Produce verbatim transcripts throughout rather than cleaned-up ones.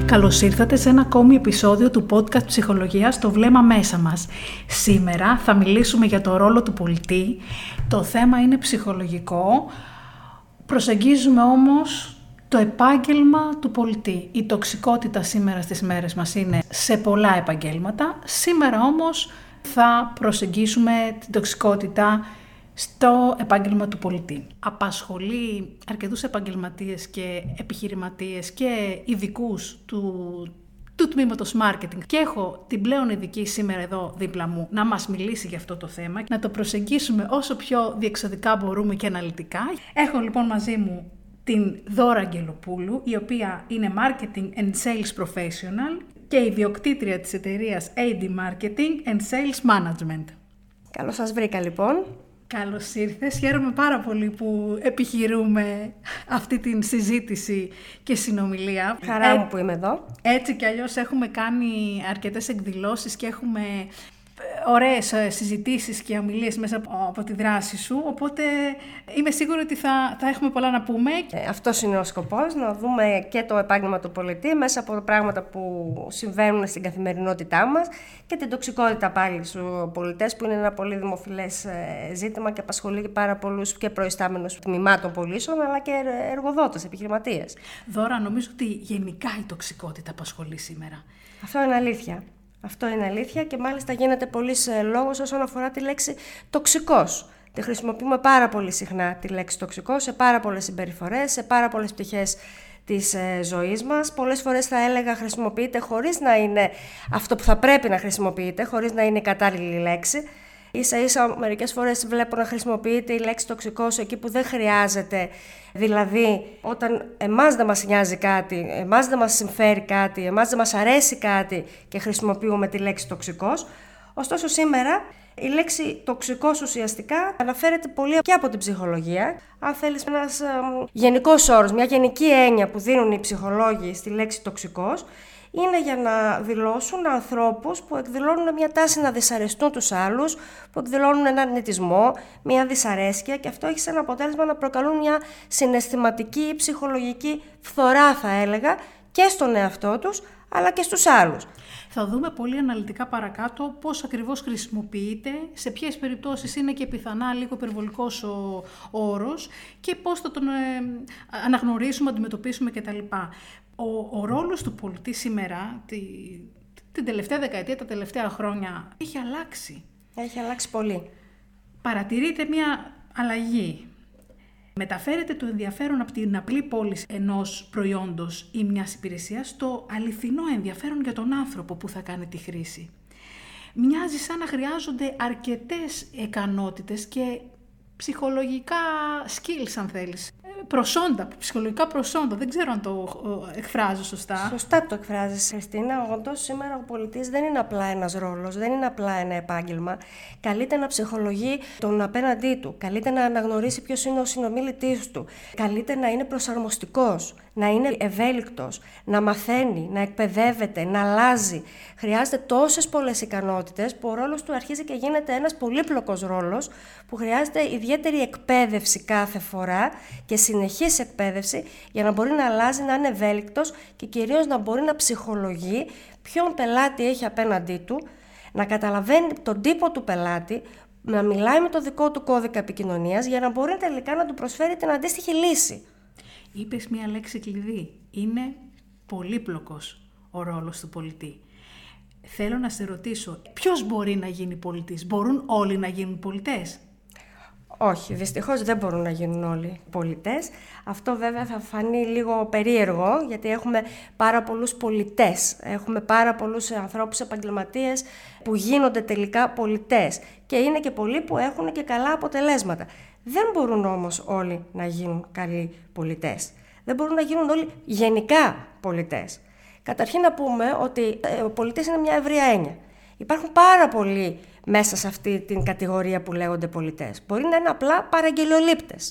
Καλώς ήρθατε σε ένα ακόμη επεισόδιο του podcast Ψυχολογίας «Το βλέμμα μέσα μας». Σήμερα θα μιλήσουμε για το ρόλο του πολιτή. Το θέμα είναι ψυχολογικό. Προσεγγίζουμε όμως το επάγγελμα του πολιτή. Η τοξικότητα σήμερα στις μέρες μας είναι σε πολλά επαγγέλματα. Σήμερα όμως θα προσεγγίσουμε την τοξικότητα στο επάγγελμα του πολιτή. Απασχολεί αρκετούς επαγγελματίες και επιχειρηματίες και ειδικούς του, του τμήματος marketing. Και έχω την πλέον ειδική σήμερα εδώ δίπλα μου να μας μιλήσει για αυτό το θέμα, να το προσεγγίσουμε όσο πιο διεξοδικά μπορούμε και αναλυτικά. Έχω λοιπόν μαζί μου την Δώρα Αγγελοπούλου, η οποία είναι Marketing and Sales Professional και ιδιοκτήτρια της εταιρείας έι ντι Marketing and Sales Management. Καλώς σας βρήκα λοιπόν. Καλώς ήρθες. Χαίρομαι πάρα πολύ που επιχειρούμε αυτή την συζήτηση και συνομιλία. Χαρά μου που είμαι εδώ. Έτσι κι αλλιώς έχουμε κάνει αρκετές εκδηλώσεις και έχουμε ωραίες συζητήσεις και ομιλίες μέσα από τη δράση σου, οπότε είμαι σίγουρη ότι θα, θα έχουμε πολλά να πούμε. Ε, αυτός είναι ο σκοπός, να δούμε και το επάγγελμα του πολιτή μέσα από πράγματα που συμβαίνουν στην καθημερινότητά μας και την τοξικότητα πάλι στους πολιτές, που είναι ένα πολύ δημοφιλές ζήτημα και απασχολεί πάρα πολλούς και προϊστάμενους τμήματων πωλήσεων, αλλά και εργοδότες, επιχειρηματίες. Δώρα, νομίζω ότι γενικά η τοξικότητα απασχολεί σήμερα. Αυτό είναι αλήθεια. Αυτό είναι αλήθεια και μάλιστα γίνεται πολύς λόγος όσον αφορά τη λέξη τοξικός. Τη χρησιμοποιούμε πάρα πολύ συχνά τη λέξη τοξικός σε πάρα πολλές συμπεριφορές, σε πάρα πολλές πτυχές της ζωής μας. Πολλές φορές θα έλεγα χρησιμοποιείται χωρίς να είναι αυτό που θα πρέπει να χρησιμοποιείται, χωρίς να είναι η κατάλληλη λέξη. Ίσα ίσα μερικές φορές βλέπω να χρησιμοποιείται η λέξη τοξικός εκεί που δεν χρειάζεται, δηλαδή όταν εμάς δεν μας νοιάζει κάτι, εμάς δεν μας συμφέρει κάτι, εμάς δεν μας αρέσει κάτι και χρησιμοποιούμε τη λέξη τοξικός. Ωστόσο σήμερα η λέξη τοξικός ουσιαστικά αναφέρεται πολύ και από την ψυχολογία. Αν θέλεις, ένας ε, γενικός όρος, μια γενική έννοια που δίνουν οι ψυχολόγοι στη λέξη τοξικός, είναι για να δηλώσουν ανθρώπους που εκδηλώνουν μια τάση να δυσαρεστούν τους άλλους, που εκδηλώνουν έναν αρνητισμό, μια δυσαρέσκεια, και αυτό έχει σαν αποτέλεσμα να προκαλούν μια συναισθηματική ή ψυχολογική φθορά, θα έλεγα, και στον εαυτό τους αλλά και στους άλλους. Θα δούμε πολύ αναλυτικά παρακάτω πώς ακριβώς χρησιμοποιείται, σε ποιες περιπτώσεις είναι και πιθανά λίγο υπερβολικός ο, ο όρος και πώς θα τον ε, αναγνωρίσουμε, αντιμετωπίσουμε κτλ. Ο, ο ρόλος του πολιτή σήμερα, τη, την τελευταία δεκαετία, τα τελευταία χρόνια, έχει αλλάξει. Έχει αλλάξει πολύ. Παρατηρείται μια αλλαγή. Μεταφέρεται το ενδιαφέρον από την απλή πώληση ενός προϊόντος ή μιας υπηρεσίας στο αληθινό ενδιαφέρον για τον άνθρωπο που θα κάνει τη χρήση. Μοιάζει σαν να χρειάζονται αρκετές ικανότητες και ψυχολογικά skills, αν θέλεις. Προσόντα, ψυχολογικά προσόντα. Δεν ξέρω αν το εκφράζω σωστά. Σωστά το εκφράζεις, Χριστίνα. Όντως, σήμερα ο πολιτής δεν είναι απλά ένας ρόλος, δεν είναι απλά ένα επάγγελμα. Καλείται να ψυχολογεί τον απέναντί του. Καλείται να αναγνωρίσει ποιος είναι ο συνομιλητής του. Καλείται να είναι προσαρμοστικός, να είναι ευέλικτος, να μαθαίνει, να εκπαιδεύεται, να αλλάζει. Χρειάζεται τόσες πολλές ικανότητες που ο ρόλος του αρχίζει και γίνεται ένας πολύπλοκος ρόλος που χρειάζεται ιδιαίτερη εκπαίδευση κάθε φορά και συνεχής εκπαίδευση για να μπορεί να αλλάζει, να είναι ευέλικτος και κυρίως να μπορεί να ψυχολογεί ποιον πελάτη έχει απέναντί του, να καταλαβαίνει τον τύπο του πελάτη, να μιλάει με το δικό του κώδικα επικοινωνίας για να μπορεί τελικά να του προσφέρει την αντίστοιχη λύση. Είπες μία λέξη κλειδί. Είναι πολύπλοκος ο ρόλος του πολιτή. Θέλω να σε ρωτήσω, ποιος μπορεί να γίνει πολιτής? Μπορούν όλοι να γίνουν πολιτές? Όχι, δυστυχώς δεν μπορούν να γίνουν όλοι πολιτές. Αυτό βέβαια θα φανεί λίγο περίεργο, γιατί έχουμε πάρα πολλούς πολιτές. Έχουμε πάρα πολλούς ανθρώπους επαγγελματίες που γίνονται τελικά πολιτές. Και είναι και πολλοί που έχουν και καλά αποτελέσματα. Δεν μπορούν όμως όλοι να γίνουν καλοί πολιτές. Δεν μπορούν να γίνουν όλοι γενικά πολιτές. Καταρχήν να πούμε ότι ο πολιτής είναι μια ευρεία έννοια. Υπάρχουν πάρα πολλοί μέσα σε αυτή την κατηγορία που λέγονται πολιτές. Μπορεί να είναι απλά παραγγελιολήπτες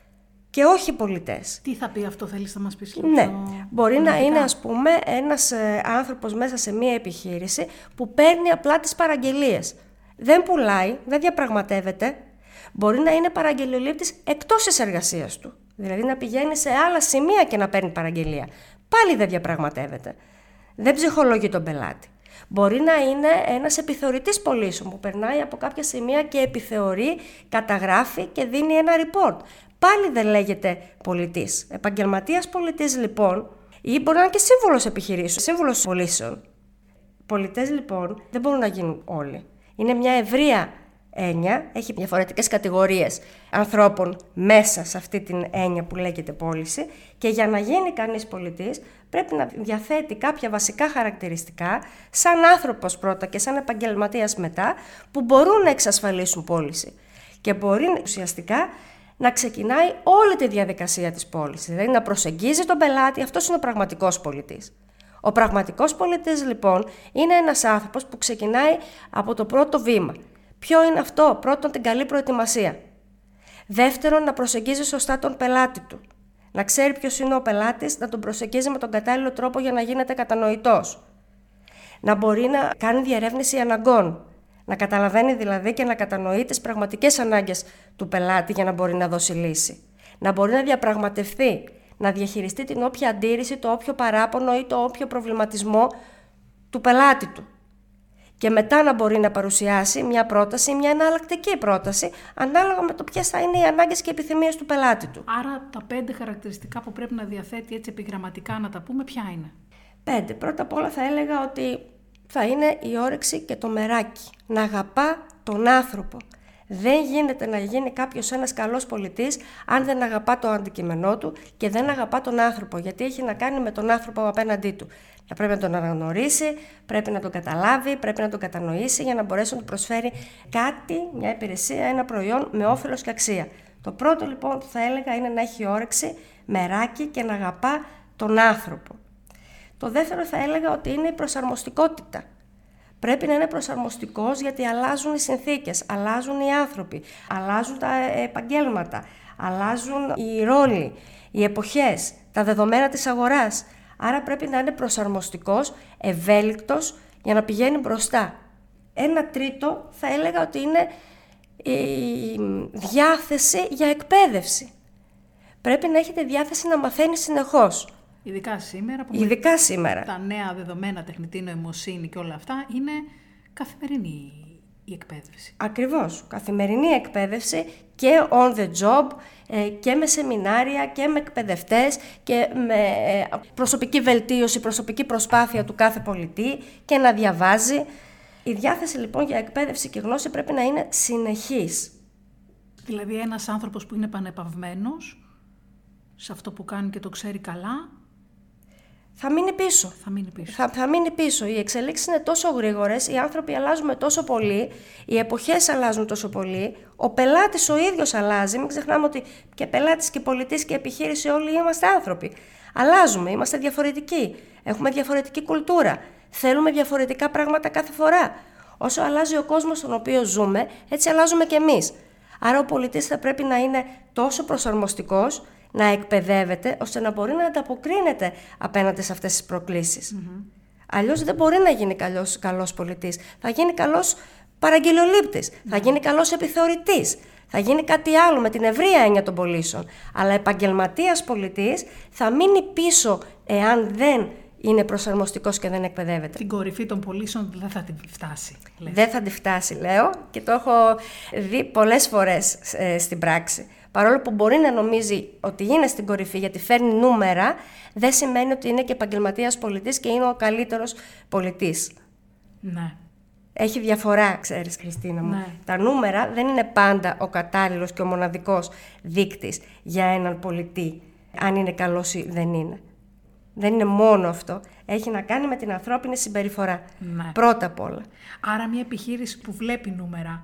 και όχι πολιτές. Τι θα πει αυτό, θέλεις να μας πεις λίγο? Ναι, μπορεί να είναι, ας πούμε, ένας ε, άνθρωπος μέσα σε μία επιχείρηση που παίρνει απλά τις παραγγελίες. Δεν πουλάει, δεν διαπραγματεύεται. Μπορεί να είναι παραγγελιολήπτης εκτός της εργασίας του. Δηλαδή να πηγαίνει σε άλλα σημεία και να παίρνει παραγγελία. Πάλι δεν διαπραγματεύεται. δεν ψυχολογεί τον πελάτη. Μπορεί να είναι ένας επιθεωρητής πωλήσεων που περνάει από κάποια σημεία και επιθεωρεί, καταγράφει και δίνει ένα report. Πάλι δεν λέγεται πολιτής. Επαγγελματίας πολιτής λοιπόν, ή μπορεί να είναι και σύμβουλος επιχειρήσεων, σύμβουλος πωλήσεων. Πολιτές λοιπόν δεν μπορούν να γίνουν όλοι. Είναι μια ευρεία έννοια, έχει διαφορετικές κατηγορίες ανθρώπων μέσα σε αυτή την έννοια που λέγεται πώληση, και για να γίνει κανείς πολιτής πρέπει να διαθέτει κάποια βασικά χαρακτηριστικά σαν άνθρωπος πρώτα και σαν επαγγελματίας μετά, που μπορούν να εξασφαλίσουν πώληση και μπορεί ουσιαστικά να ξεκινάει όλη τη διαδικασία της πώλησης, δηλαδή να προσεγγίζει τον πελάτη. Αυτός είναι ο πραγματικός πολιτής. Ο πραγματικός πολιτής λοιπόν είναι ένας άνθρωπος που ξεκινάει από το πρώτο βήμα. Ποιο είναι αυτό? Πρώτον, την καλή προετοιμασία. Δεύτερον, να προσεγγίζει σωστά τον πελάτη του. Να ξέρει ποιος είναι ο πελάτης, να τον προσεγγίζει με τον κατάλληλο τρόπο για να γίνεται κατανοητός. Να μπορεί να κάνει διερεύνηση αναγκών. Να καταλαβαίνει δηλαδή και να κατανοεί τις πραγματικές ανάγκες του πελάτη για να μπορεί να δώσει λύση. Να μπορεί να διαπραγματευτεί, να διαχειριστεί την όποια αντίρρηση, το όποιο παράπονο ή το όποιο προβληματισμό του πελάτη του. Και μετά να μπορεί να παρουσιάσει μια πρόταση, μια εναλλακτική πρόταση, ανάλογα με το ποιες θα είναι οι ανάγκες και επιθυμίες του πελάτη του. Άρα τα πέντε χαρακτηριστικά που πρέπει να διαθέτει, έτσι επιγραμματικά να τα πούμε, ποια είναι? Πέντε. Πρώτα απ' όλα θα έλεγα ότι θα είναι η όρεξη και το μεράκι. Να αγαπά τον άνθρωπο. Δεν γίνεται να γίνει κάποιος ένας καλός πολιτής αν δεν αγαπά το αντικείμενό του και δεν αγαπά τον άνθρωπο, γιατί έχει να κάνει με τον άνθρωπο απέναντί του. Θα πρέπει να τον αναγνωρίσει, πρέπει να τον καταλάβει, πρέπει να τον κατανοήσει για να μπορέσει να του προσφέρει κάτι, μια υπηρεσία, ένα προϊόν με όφελος και αξία. Το πρώτο λοιπόν θα έλεγα είναι να έχει όρεξη, μεράκι και να αγαπά τον άνθρωπο. Το δεύτερο θα έλεγα ότι είναι η προσαρμοστικότητα. Πρέπει να είναι προσαρμοστικός γιατί αλλάζουν οι συνθήκες, αλλάζουν οι άνθρωποι, αλλάζουν τα επαγγέλματα, αλλάζουν οι ρόλοι, οι εποχές, τα δεδομένα της αγοράς. Άρα πρέπει να είναι προσαρμοστικός, ευέλικτος για να πηγαίνει μπροστά. Ένα τρίτο θα έλεγα ότι είναι η διάθεση για εκπαίδευση. Πρέπει να έχετε διάθεση να μαθαίνει συνεχώς. Ειδικά σήμερα, που Ειδικά σήμερα. Τα νέα δεδομένα, τεχνητή νοημοσύνη και όλα αυτά, είναι καθημερινή η εκπαίδευση. Ακριβώς. Καθημερινή εκπαίδευση και on the job και με σεμινάρια και με εκπαιδευτές και με προσωπική βελτίωση, προσωπική προσπάθεια του κάθε πολιτή και να διαβάζει. Η διάθεση λοιπόν για εκπαίδευση και γνώση πρέπει να είναι συνεχής. Δηλαδή ένας άνθρωπος που είναι πανεπαυμένος σε αυτό που κάνει και το ξέρει καλά, θα μείνει πίσω. Θα μείνει πίσω. Θα, θα μείνει πίσω. Οι εξελίξεις είναι τόσο γρήγορες, οι άνθρωποι αλλάζουν τόσο πολύ, οι εποχές αλλάζουν τόσο πολύ, ο πελάτης ο ίδιος αλλάζει. Μην ξεχνάμε ότι και πελάτης και πολιτής και επιχείρηση όλοι είμαστε άνθρωποι. Αλλάζουμε, είμαστε διαφορετικοί, έχουμε διαφορετική κουλτούρα, θέλουμε διαφορετικά πράγματα κάθε φορά. Όσο αλλάζει ο κόσμος στον οποίο ζούμε, έτσι αλλάζουμε κι εμείς. Άρα ο πολιτής θα πρέπει να είναι τόσο προσαρμοστικός, να εκπαιδεύεται, ώστε να μπορεί να ανταποκρίνεται απέναντι σε αυτές τις προκλήσεις. Mm-hmm. Αλλιώς δεν μπορεί να γίνει καλός, καλός πολιτής. Θα γίνει καλός παραγγελιολήπτης, mm-hmm. θα γίνει καλός επιθεωρητής, θα γίνει κάτι άλλο με την ευρεία έννοια των πωλήσεων. Αλλά επαγγελματίας πολιτής θα μείνει πίσω εάν δεν είναι προσαρμοστικός και δεν εκπαιδεύεται. Την κορυφή των πωλήσεων δεν θα την φτάσει. Λέει. Δεν θα την φτάσει, λέω, και το έχω δει πολλές φορές ε, στην πράξη. Παρόλο που μπορεί να νομίζει ότι είναι στην κορυφή γιατί φέρνει νούμερα, δεν σημαίνει ότι είναι και επαγγελματίας πολιτής και είναι ο καλύτερος πολιτής. Ναι. Έχει διαφορά, ξέρεις, Χριστίνα μου. Ναι. Τα νούμερα δεν είναι πάντα ο κατάλληλος και ο μοναδικός δείκτης για έναν πολιτή, αν είναι καλός ή δεν είναι. Δεν είναι μόνο αυτό. Έχει να κάνει με την ανθρώπινη συμπεριφορά. Ναι. Πρώτα απ' όλα. Άρα μια επιχείρηση που βλέπει νούμερα,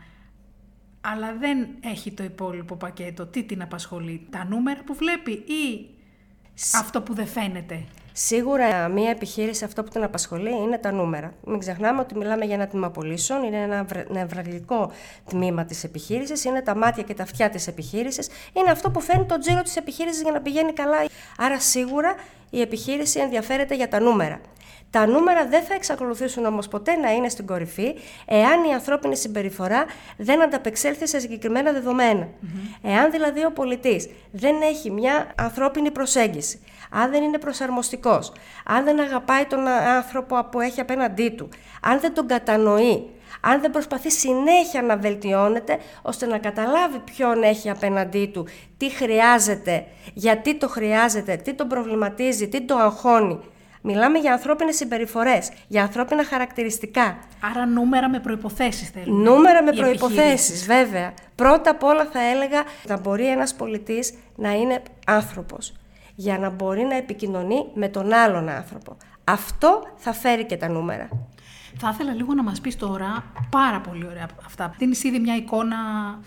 αλλά δεν έχει το υπόλοιπο πακέτο, τι την απασχολεί? Τα νούμερα που βλέπει ή Σ... αυτό που δεν φαίνεται? Σίγουρα μια επιχείρηση αυτό που την απασχολεί είναι τα νούμερα. Μην ξεχνάμε ότι μιλάμε για ένα τμήμα πωλήσεων, είναι ένα νευραλγικό τμήμα της επιχείρησης, είναι τα μάτια και τα αυτιά της επιχείρησης, είναι αυτό που φέρνει το τζίρο της επιχείρησης για να πηγαίνει καλά. Άρα σίγουρα η επιχείρηση ενδιαφέρεται για τα νούμερα. Τα νούμερα δεν θα εξακολουθήσουν όμως ποτέ να είναι στην κορυφή εάν η ανθρώπινη συμπεριφορά δεν ανταπεξέλθει σε συγκεκριμένα δεδομένα. Mm-hmm. Εάν δηλαδή ο πολιτής δεν έχει μια ανθρώπινη προσέγγιση, αν δεν είναι προσαρμοστικός, αν δεν αγαπάει τον άνθρωπο που έχει απέναντί του, αν δεν τον κατανοεί, αν δεν προσπαθεί συνέχεια να βελτιώνεται ώστε να καταλάβει ποιον έχει απέναντί του, τι χρειάζεται, γιατί το χρειάζεται, τι τον προβληματίζει, τι το αγχώνει. Μιλάμε για ανθρώπινες συμπεριφορές, για ανθρώπινα χαρακτηριστικά. Άρα νούμερα με προϋποθέσεις θέλουμε. Νούμερα με προϋποθέσεις, βέβαια. Πρώτα απ' όλα θα έλεγα να μπορεί ένας πολιτής να είναι άνθρωπος, για να μπορεί να επικοινωνεί με τον άλλον άνθρωπο. Αυτό θα φέρει και τα νούμερα. Θα ήθελα λίγο να μας πεις τώρα, πάρα πολύ ωραία αυτά. Δίνεις ήδη μια εικόνα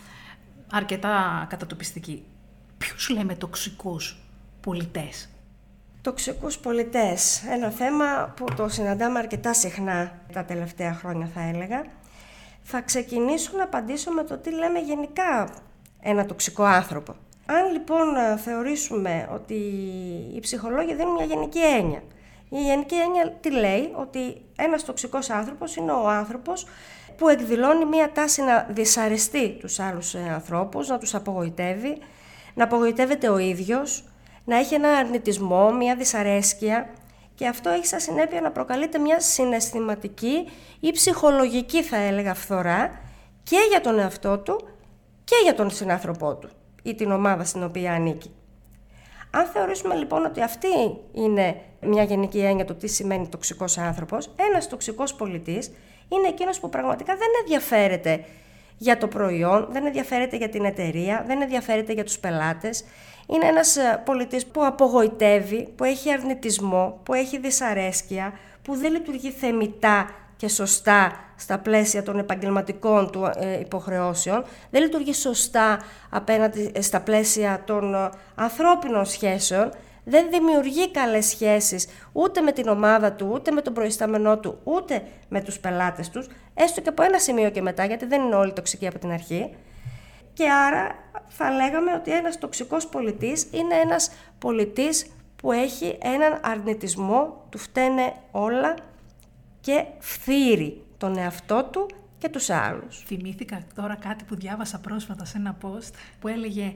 αρκετά κατατοπιστική. Ποιους λέμε τοξικούς πολιτές? Τοξικούς πολιτές, ένα θέμα που το συναντάμε αρκετά συχνά τα τελευταία χρόνια θα έλεγα. Θα ξεκινήσω να απαντήσω με το τι λέμε γενικά ένα τοξικό άνθρωπο. Αν λοιπόν θεωρήσουμε ότι οι ψυχολόγοι δίνουν μια γενική έννοια, η γενική έννοια τι λέει? Ότι ένας τοξικός άνθρωπος είναι ο άνθρωπος που εκδηλώνει μια τάση να δυσαρεστεί τους άλλους ανθρώπους, να τους απογοητεύει, να απογοητεύεται ο ίδιος, να έχει ένα αρνητισμό, μια δυσαρέσκεια, και αυτό έχει σαν συνέπεια να προκαλείται μια συναισθηματική ή ψυχολογική, θα έλεγα, φθορά και για τον εαυτό του και για τον συνάνθρωπό του ή την ομάδα στην οποία ανήκει. Αν θεωρήσουμε λοιπόν ότι αυτή είναι μια γενική έννοια του τι σημαίνει τοξικός άνθρωπος, ένας τοξικός πολιτής είναι εκείνος που πραγματικά δεν ενδιαφέρεται για το προϊόν, δεν ενδιαφέρεται για την εταιρεία, δεν ενδιαφέρεται για τους πελάτες. Είναι ένας πολιτής που απογοητεύει, που έχει αρνητισμό, που έχει δυσαρέσκεια, που δεν λειτουργεί θεμιτά και σωστά στα πλαίσια των επαγγελματικών του ε, υποχρεώσεων, δεν λειτουργεί σωστά απέναντι στα πλαίσια των ε, ανθρώπινων σχέσεων, δεν δημιουργεί καλές σχέσεις ούτε με την ομάδα του, ούτε με τον προϊστάμενό του, ούτε με τους πελάτες τους, έστω και από ένα σημείο και μετά, γιατί δεν είναι όλοι τοξικοί από την αρχή. Και άρα θα λέγαμε ότι ένας τοξικός πολιτής είναι ένας πολιτής που έχει έναν αρνητισμό, του φταίνε όλα και φθείρει τον εαυτό του και τους άλλους. Θυμήθηκα τώρα κάτι που διάβασα πρόσφατα σε ένα post που έλεγε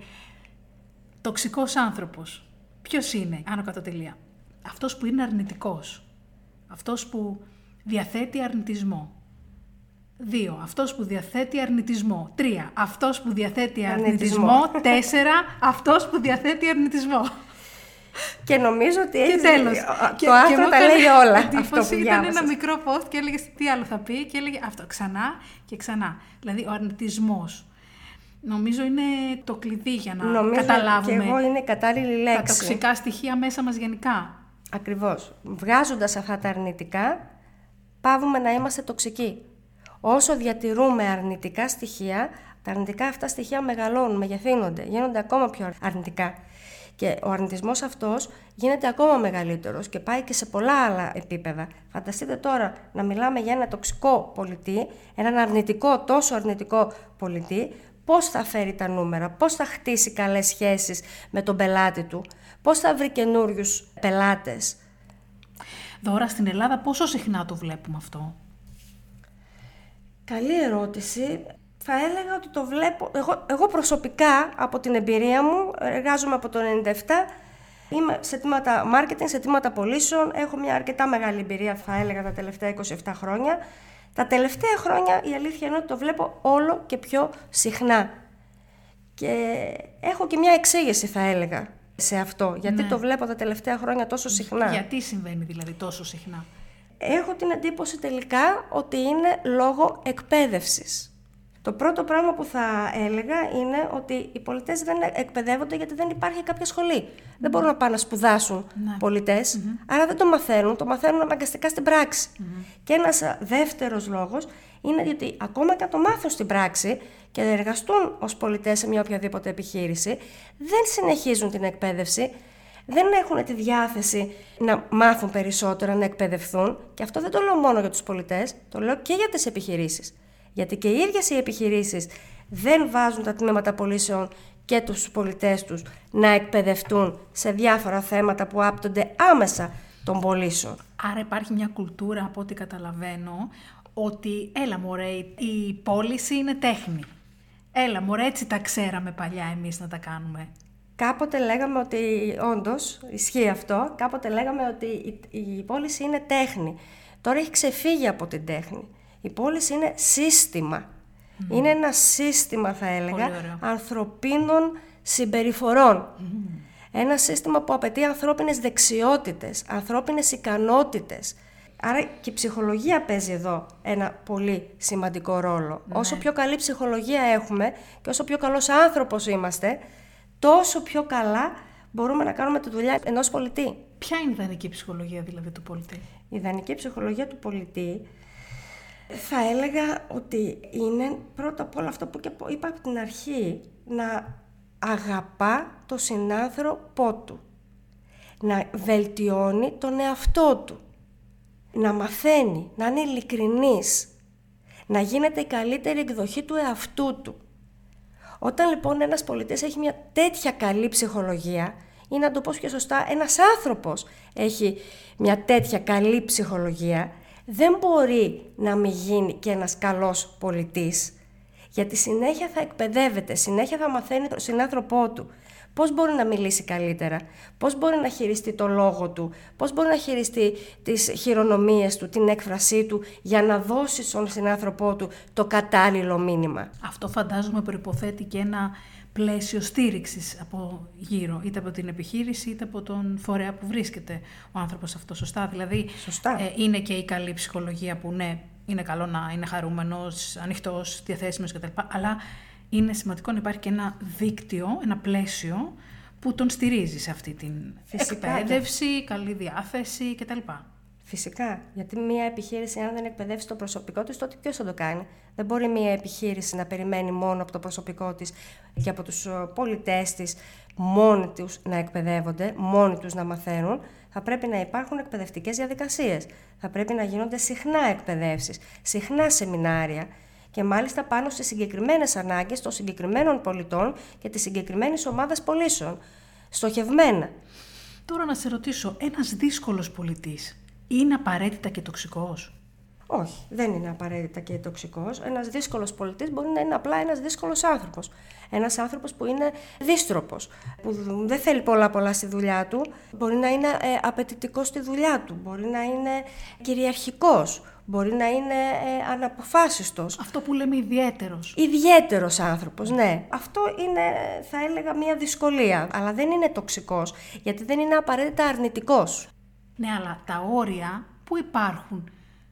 «Τοξικός άνθρωπος». Ποιος είναι, άνω κάτω τελεία? Αυτός που είναι αρνητικός. Αυτός που διαθέτει αρνητισμό. Δύο, αυτός που διαθέτει αρνητισμό. Τρία, αυτός που διαθέτει αρνητισμό. αρνητισμό. Τέσσερα, αυτός που διαθέτει αρνητισμό. Και νομίζω ότι έχει... Και τέλος. Το και, άρθρο και τα λέει όλα. Αυτό που ήταν ένα μικρό post και έλεγε τι άλλο θα πει και έλεγε αυτό ξανά και ξανά. Δηλαδή ο αρνητισμός. Νομίζω είναι το κλειδί για να νομίζω καταλάβουμε. Και εγώ είναι κατάλληλη λέξη. Τα τοξικά στοιχεία μέσα μας γενικά. Ακριβώς. Βγάζοντας αυτά τα αρνητικά, πάβουμε να είμαστε τοξικοί. Όσο διατηρούμε αρνητικά στοιχεία, τα αρνητικά αυτά στοιχεία μεγαλώνουν, μεγεθύνονται, γίνονται ακόμα πιο αρνητικά. Και ο αρνητισμός αυτός γίνεται ακόμα μεγαλύτερος και πάει και σε πολλά άλλα επίπεδα. Φανταστείτε τώρα να μιλάμε για ένα τοξικό πολιτή, έναν αρνητικό, τόσο αρνητικό πολιτή, πώς θα φέρει τα νούμερα, πώς θα χτίσει καλές σχέσεις με τον πελάτη του, πώς θα βρει καινούριους πελάτες. Δώρα, στην Ελλάδα πόσο συχνά το βλέπουμε αυτό? Καλή ερώτηση. Θα έλεγα ότι το βλέπω, εγώ, εγώ προσωπικά από την εμπειρία μου, εργάζομαι από το ενενήντα επτά, είμαι σε τμήματα marketing, σε τμήματα πωλήσεων, έχω μια αρκετά μεγάλη εμπειρία, θα έλεγα, τα τελευταία είκοσι επτά χρόνια. Τα τελευταία χρόνια η αλήθεια είναι ότι το βλέπω όλο και πιο συχνά. Και έχω και μια εξήγηση, θα έλεγα, σε αυτό. Γιατί ναι. το βλέπω τα τελευταία χρόνια τόσο συχνά. Γιατί συμβαίνει δηλαδή τόσο συχνά? Έχω την εντύπωση τελικά ότι είναι λόγω εκπαίδευσης. Το πρώτο πράγμα που θα έλεγα είναι ότι οι πολιτές δεν εκπαιδεύονται γιατί δεν υπάρχει κάποια σχολή. Mm. Δεν μπορούν να πάνε να σπουδάσουν ναι. πολιτές, mm-hmm. άρα δεν το μαθαίνουν, το μαθαίνουν αναγκαστικά στην πράξη. Mm-hmm. Και ένας δεύτερος λόγος είναι ότι ακόμα και αν το μάθουν στην πράξη και εργαστούν ως πολιτές σε μια οποιαδήποτε επιχείρηση, δεν συνεχίζουν την εκπαίδευση, δεν έχουν τη διάθεση να μάθουν περισσότερα, να εκπαιδευθούν. Και αυτό δεν το λέω μόνο για τους πολιτές, το λέω και για τις επιχειρήσεις. Γιατί και οι ίδιες οι επιχειρήσεις δεν βάζουν τα τμήματα πωλήσεων και τους πολιτές τους να εκπαιδευτούν σε διάφορα θέματα που άπτονται άμεσα των πωλήσεων. Άρα υπάρχει μια κουλτούρα, από ό,τι καταλαβαίνω, ότι έλα μωρέ, η πώληση είναι τέχνη. Έλα μωρέ, έτσι τα ξέραμε παλιά εμείς να τα κάνουμε. Κάποτε λέγαμε ότι, όντως, ισχύει αυτό, κάποτε λέγαμε ότι η, η πώληση είναι τέχνη. Τώρα έχει ξεφύγει από την τέχνη. Η πώληση είναι σύστημα. Mm. Είναι ένα σύστημα, θα έλεγα, ανθρωπίνων συμπεριφορών. Mm. Ένα σύστημα που απαιτεί ανθρώπινες δεξιότητες, ανθρώπινες ικανότητες. Άρα και η ψυχολογία παίζει εδώ ένα πολύ σημαντικό ρόλο. Ναι. Όσο πιο καλή ψυχολογία έχουμε και όσο πιο καλός άνθρωπος είμαστε, τόσο πιο καλά μπορούμε να κάνουμε τη δουλειά ενός πολιτή. Ποια είναι η ιδανική ψυχολογία δηλαδή του πολιτή? Η ιδανική ψυχολογία του πολιτή θα έλεγα ότι είναι πρώτα απ' όλα αυτό που και είπα από την αρχή, να αγαπά το συνάνθρωπό του, να βελτιώνει τον εαυτό του, να μαθαίνει, να είναι ειλικρινής, να γίνεται η καλύτερη εκδοχή του εαυτού του. Όταν λοιπόν ένας πολιτής έχει μια τέτοια καλή ψυχολογία, ή να το πω πιο σωστά, ένας άνθρωπος έχει μια τέτοια καλή ψυχολογία, δεν μπορεί να μην γίνει και ένας καλός πολιτής, γιατί συνέχεια θα εκπαιδεύεται, συνέχεια θα μαθαίνει τον συνάνθρωπό του πώς μπορεί να μιλήσει καλύτερα, πώς μπορεί να χειριστεί το λόγο του, πώς μπορεί να χειριστεί τις χειρονομίες του, την έκφρασή του, για να δώσει στον συνάνθρωπό του το κατάλληλο μήνυμα. Αυτό φαντάζομαι προϋποθέτει και ένα πλαίσιο στήριξης από γύρω, είτε από την επιχείρηση είτε από τον φορέα που βρίσκεται ο άνθρωπος αυτό. Σωστά, δηλαδή Σωστά. Ε, είναι και η καλή ψυχολογία που ναι, είναι καλό να είναι χαρούμενος, ανοιχτός, διαθέσιμος κτλ. Αλλά είναι σημαντικό να υπάρχει και ένα δίκτυο, ένα πλαίσιο που τον στηρίζει σε αυτή την Φυσικά, εκπαίδευση, και... καλή διάθεση κτλ. Φυσικά, γιατί μια επιχείρηση αν δεν εκπαιδεύσει το προσωπικό της, τότε ποιος θα το κάνει? Δεν μπορεί μια επιχείρηση να περιμένει μόνο από το προσωπικό της και από τους πολιτές της μόνοι τους να εκπαιδεύονται, μόνοι τους να μαθαίνουν. Θα πρέπει να υπάρχουν εκπαιδευτικές διαδικασίες. Θα πρέπει να γίνονται συχνά εκπαιδεύσεις, συχνά σεμινάρια και μάλιστα πάνω στις συγκεκριμένες ανάγκες των συγκεκριμένων πολιτών και της συγκεκριμένης ομάδας πωλήσεων. Στοχευμένα. Τώρα να σε ρωτήσω, ένας δύσκολος πολιτής είναι απαραίτητα και τοξικός? Όχι, δεν είναι απαραίτητα και τοξικός. Ένας δύσκολος πολιτής μπορεί να είναι απλά ένας δύσκολος άνθρωπος. Ένας άνθρωπος που είναι δύστροπος, που δεν θέλει πολλά πολλά στη δουλειά του, μπορεί να είναι ε, απαιτητικός στη δουλειά του, μπορεί να είναι κυριαρχικός, μπορεί να είναι ε, αναποφάσιστος. Αυτό που λέμε ιδιαίτερος. Ιδιαίτερος άνθρωπος, ναι. Αυτό είναι, θα έλεγα, μια δυσκολία, αλλά δεν είναι τοξικός, γιατί δεν είναι απαραίτητα αρνητικός. Ναι, αλλά τα όρια που υπάρχουν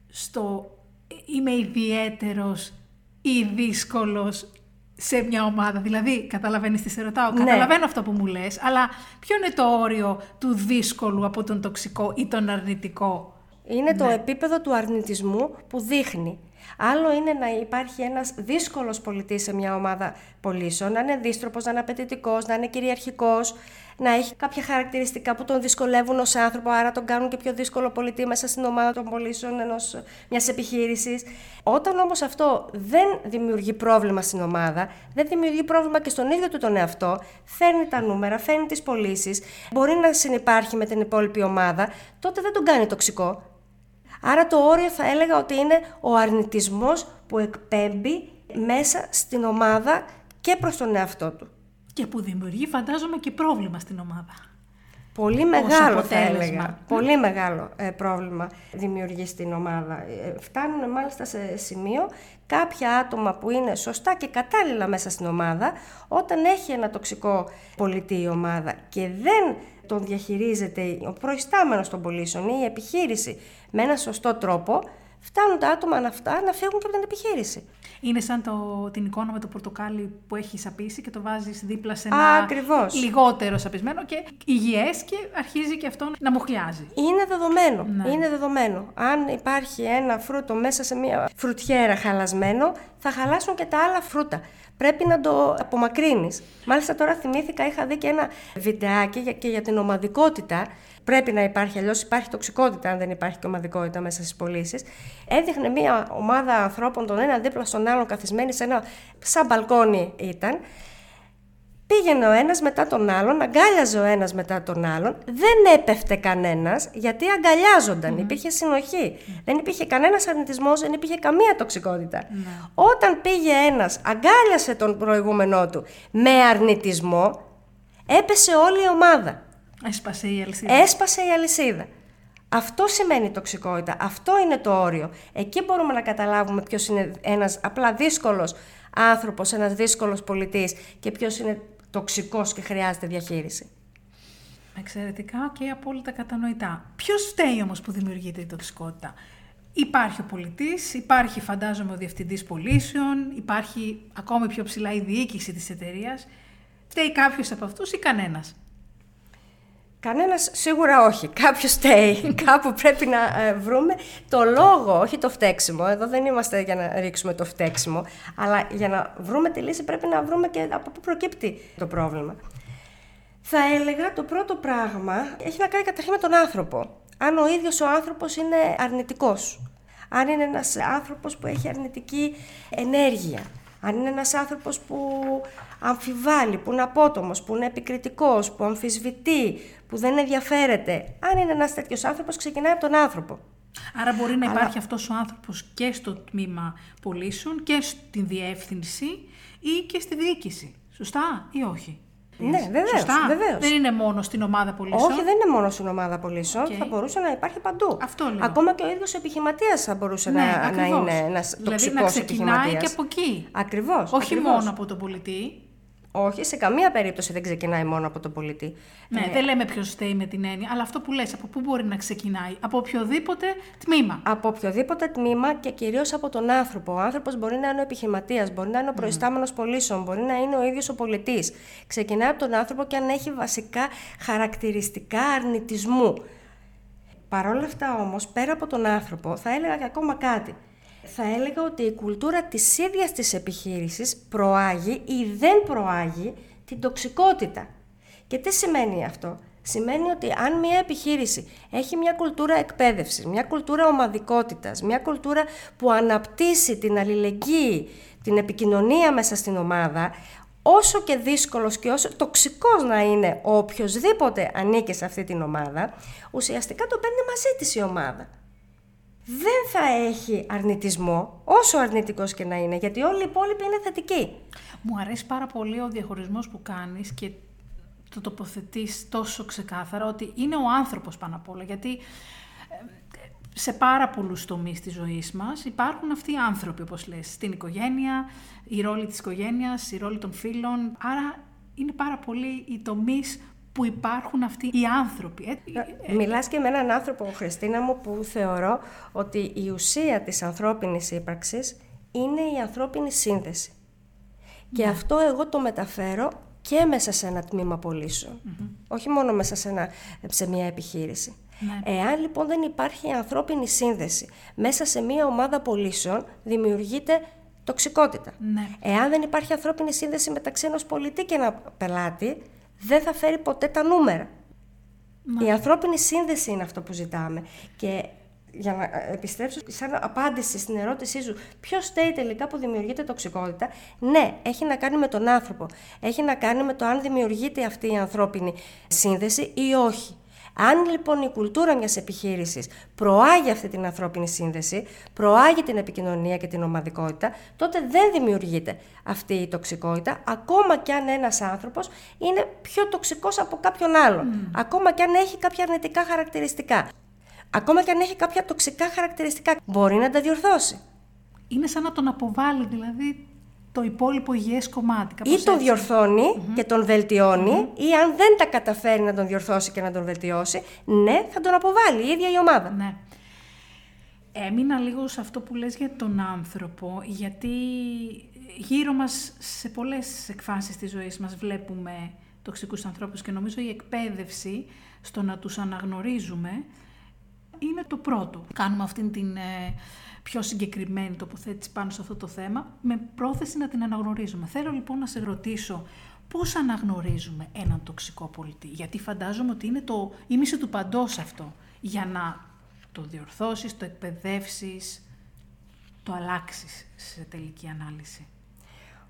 στο είμαι ιδιαίτερος ή δύσκολος σε μια ομάδα? Δηλαδή, καταλαβαίνεις τι σε ρωτάω? Ναι. Καταλαβαίνω αυτό που μου λες, αλλά ποιο είναι το όριο του δύσκολου από τον τοξικό ή τον αρνητικό? Είναι ναι. το επίπεδο του αρνητισμού που δείχνει. Άλλο είναι να υπάρχει ένας δύσκολος πολιτής σε μια ομάδα πωλήσεων, να είναι δύστροπος, να είναι απαιτητικός, να είναι κυριαρχικός, να έχει κάποια χαρακτηριστικά που τον δυσκολεύουν ως άνθρωπο, άρα τον κάνουν και πιο δύσκολο πολιτή μέσα στην ομάδα των πωλήσεων ενός, μιας επιχείρησης. Όταν όμως αυτό δεν δημιουργεί πρόβλημα στην ομάδα, δεν δημιουργεί πρόβλημα και στον ίδιο του τον εαυτό, φέρνει τα νούμερα, φέρνει τις πωλήσεις, μπορεί να συνυπάρχει με την υπόλοιπη ομάδα, τότε δεν τον κάνει τοξικό. Άρα το όριο θα έλεγα ότι είναι ο αρνητισμός που εκπέμπει μέσα στην ομάδα και προς τον εαυτό του. Και που δημιουργεί, φαντάζομαι, και πρόβλημα στην ομάδα. Πολύ μεγάλο θα έλεγα. Πολύ μεγάλο ε, πρόβλημα δημιουργεί στην ομάδα. Ε, φτάνουν μάλιστα σε σημείο κάποια άτομα που είναι σωστά και κατάλληλα μέσα στην ομάδα, όταν έχει ένα τοξικό πολιτή η ομάδα και δεν τον διαχειρίζεται ο προϊστάμενος των πωλήσεων ή η επιχείρηση με ένα σωστό τρόπο, φτάνουν τα άτομα αυτά να φύγουν και από την επιχείρηση. Είναι σαν το, την εικόνα με το πορτοκάλι που έχει σαπίσει και το βάζεις δίπλα σε ένα Ακριβώς. λιγότερο σαπισμένο και υγιές και αρχίζει και αυτό να μουχλιάζει. Είναι δεδομένο. Ναι. Είναι δεδομένο. Αν υπάρχει ένα φρούτο μέσα σε μια φρουτιέρα χαλασμένο, θα χαλάσουν και τα άλλα φρούτα. Πρέπει να το απομακρύνεις. Μάλιστα τώρα θυμήθηκα, είχα δει και ένα βιντεάκι και για την ομαδικότητα. Πρέπει να υπάρχει, αλλιώς υπάρχει τοξικότητα αν δεν υπάρχει και ομαδικότητα μέσα στις πωλήσεις. Έδειχνε μια ομάδα ανθρώπων, τον ένα δίπλα στον άλλον, καθισμένοι σε ένα σαν μπαλκόνι ήταν. Πήγαινε ο ένας μετά τον άλλον, αγκάλιαζε ο ένας μετά τον άλλον, δεν έπεφτε κανένας γιατί αγκαλιάζονταν, mm. υπήρχε συνοχή. Mm. Δεν υπήρχε κανένας αρνητισμός, δεν υπήρχε καμία τοξικότητα. Mm. Όταν πήγε ένας, αγκάλιασε τον προηγούμενό του με αρνητισμό, έπεσε όλη η ομάδα. Έσπασε η αλυσίδα. Έσπασε η αλυσίδα. Αυτό σημαίνει τοξικότητα, αυτό είναι το όριο. Εκεί μπορούμε να καταλάβουμε ποιος είναι ένας απλά δύσκολος άνθρωπος, ένας δύσκολος πολιτής και ποιος είναι τοξικός και χρειάζεται διαχείριση. Εξαιρετικά και απόλυτα κατανοητά. Ποιος φταίει όμως που δημιουργείται η τοξικότητα? Υπάρχει ο πολιτής, υπάρχει φαντάζομαι ο διευθυντής πωλήσεων, υπάρχει ακόμη πιο ψηλά η διοίκηση της εταιρείας. Φταίει κάποιος από αυτούς ή κανένας? Κανένας σίγουρα όχι. Κάποιος φταίει. Κάπου πρέπει να ε, βρούμε το λόγο, όχι το φταίξιμο. Εδώ δεν είμαστε για να ρίξουμε το φταίξιμο, αλλά για να βρούμε τη λύση πρέπει να βρούμε και από πού προκύπτει το πρόβλημα. Θα έλεγα το πρώτο πράγμα έχει να κάνει καταρχήν με τον άνθρωπο. Αν ο ίδιος ο άνθρωπος είναι αρνητικός, αν είναι ένας άνθρωπος που έχει αρνητική ενέργεια, αν είναι ένας άνθρωπος που αμφιβάλλει, που είναι απότομος, που είναι επικριτικός, που αμφισβητεί, που δεν ενδιαφέρεται. Αν είναι ένας τέτοιος άνθρωπος, ξεκινάει από τον άνθρωπο. Άρα μπορεί να Αλλά... υπάρχει αυτός ο άνθρωπος και στο τμήμα πωλήσεων και στην διεύθυνση ή και στη διοίκηση. Σωστά ή όχι? Ναι, βεβαίως, βεβαίως. Δεν είναι μόνο στην ομάδα πωλήσεων. Όχι, δεν είναι μόνο στην ομάδα πωλήσεων. Okay. Θα μπορούσε να υπάρχει παντού. Αυτό λέω. Ακόμα και ο ίδιος επιχειρηματίας θα μπορούσε ναι, να, να είναι ένας δηλαδή, τοξικός επιχειρηματίας. Δηλαδή να ξεκινάει και από εκεί. Ακριβώς. Όχι ακριβώς. μόνο από τον πολιτή. Όχι, σε καμία περίπτωση δεν ξεκινάει μόνο από τον πολιτή. Ναι, ε, δεν λέμε ποιος φταίει με την έννοια, αλλά αυτό που λες, από πού μπορεί να ξεκινάει? Από οποιοδήποτε τμήμα. Από οποιοδήποτε τμήμα και κυρίως από τον άνθρωπο. Ο άνθρωπος μπορεί να είναι ο επιχειρηματίας, μπορεί να είναι ο προϊστάμενος πωλήσεων, μπορεί να είναι ο ίδιος ο πολιτής. Ξεκινάει από τον άνθρωπο και αν έχει βασικά χαρακτηριστικά αρνητισμού. Παρ' όλα αυτά όμως, πέρα από τον άνθρωπο, θα έλεγα και ακόμα κάτι. Θα έλεγα ότι η κουλτούρα της ίδιας της επιχείρησης προάγει ή δεν προάγει την τοξικότητα. Και τι σημαίνει αυτό? Σημαίνει ότι αν μια επιχείρηση έχει μια κουλτούρα εκπαίδευσης, μια κουλτούρα ομαδικότητας, μια κουλτούρα που αναπτύσσει την αλληλεγγύη, την επικοινωνία μέσα στην ομάδα, όσο και δύσκολος και όσο τοξικός να είναι ο οποιοσδήποτε ανήκει σε αυτή την ομάδα, ουσιαστικά το παίρνει μαζί της η ομάδα. Δεν θα έχει αρνητισμό, όσο αρνητικός και να είναι, γιατί όλοι οι υπόλοιποι είναι θετικοί. Μου αρέσει πάρα πολύ ο διαχωρισμός που κάνεις και το τοποθετείς τόσο ξεκάθαρα, ότι είναι ο άνθρωπος πάνω απ' όλα, γιατί σε πάρα πολλούς τομείς της ζωής μας υπάρχουν αυτοί οι άνθρωποι, όπως λες, στην οικογένεια, η ρόλη της οικογένειας, η ρόλη των φίλων, άρα είναι πάρα πολλοί οι τομείς που υπάρχουν αυτοί οι άνθρωποι. Μιλάς και με έναν άνθρωπο, Χριστίνα μου, που θεωρώ ότι η ουσία της ανθρώπινης ύπαρξης είναι η ανθρώπινη σύνδεση. Ναι. Και αυτό εγώ το μεταφέρω και μέσα σε ένα τμήμα πωλήσεων. Mm-hmm. Όχι μόνο μέσα σε, ένα, σε μια επιχείρηση. Ναι. Εάν λοιπόν δεν υπάρχει ανθρώπινη σύνδεση μέσα σε μια ομάδα πωλήσεων, δημιουργείται τοξικότητα. Ναι. Εάν δεν υπάρχει ανθρώπινη σύνδεση μεταξύ ενός πολιτή και ένα πελάτη, δεν θα φέρει ποτέ τα νούμερα. Μα. Η ανθρώπινη σύνδεση είναι αυτό που ζητάμε. Και για να επιστρέψω σαν απάντηση στην ερώτησή σου, ποιος φταίει τελικά που δημιουργείται τοξικότητα? Ναι, έχει να κάνει με τον άνθρωπο. Έχει να κάνει με το αν δημιουργείται αυτή η ανθρώπινη σύνδεση ή όχι. Αν λοιπόν η κουλτούρα μιας επιχείρησης προάγει αυτή την ανθρώπινη σύνδεση, προάγει την επικοινωνία και την ομαδικότητα, τότε δεν δημιουργείται αυτή η τοξικότητα, ακόμα κι αν ένας άνθρωπος είναι πιο τοξικός από κάποιον άλλον, mm. ακόμα κι αν έχει κάποια αρνητικά χαρακτηριστικά, ακόμα κι αν έχει κάποια τοξικά χαρακτηριστικά, μπορεί να τα διορθώσει. Είναι σαν να τον αποβάλει δηλαδή το υπόλοιπο υγιές κομμάτι. Ή το διορθώνει mm-hmm. και τον βελτιώνει, mm-hmm. ή αν δεν τα καταφέρει να τον διορθώσει και να τον βελτιώσει, ναι, θα τον αποβάλει η ίδια η ομάδα. Ναι. Έμεινα λίγο σε αυτό που λες για τον άνθρωπο, γιατί γύρω μας σε πολλές εκφάσεις της ζωής μας βλέπουμε τοξικούς ανθρώπους και νομίζω η εκπαίδευση στο να τους αναγνωρίζουμε είναι το πρώτο. Κάνουμε αυτήν την ε, πιο συγκεκριμένη τοποθέτηση πάνω σε αυτό το θέμα, με πρόθεση να την αναγνωρίζουμε. Θέλω λοιπόν να σε ρωτήσω πώς αναγνωρίζουμε έναν τοξικό πολιτή, γιατί φαντάζομαι ότι είναι το ήμιση του παντός αυτό, για να το διορθώσεις, το εκπαιδεύσεις, το αλλάξεις σε τελική ανάλυση.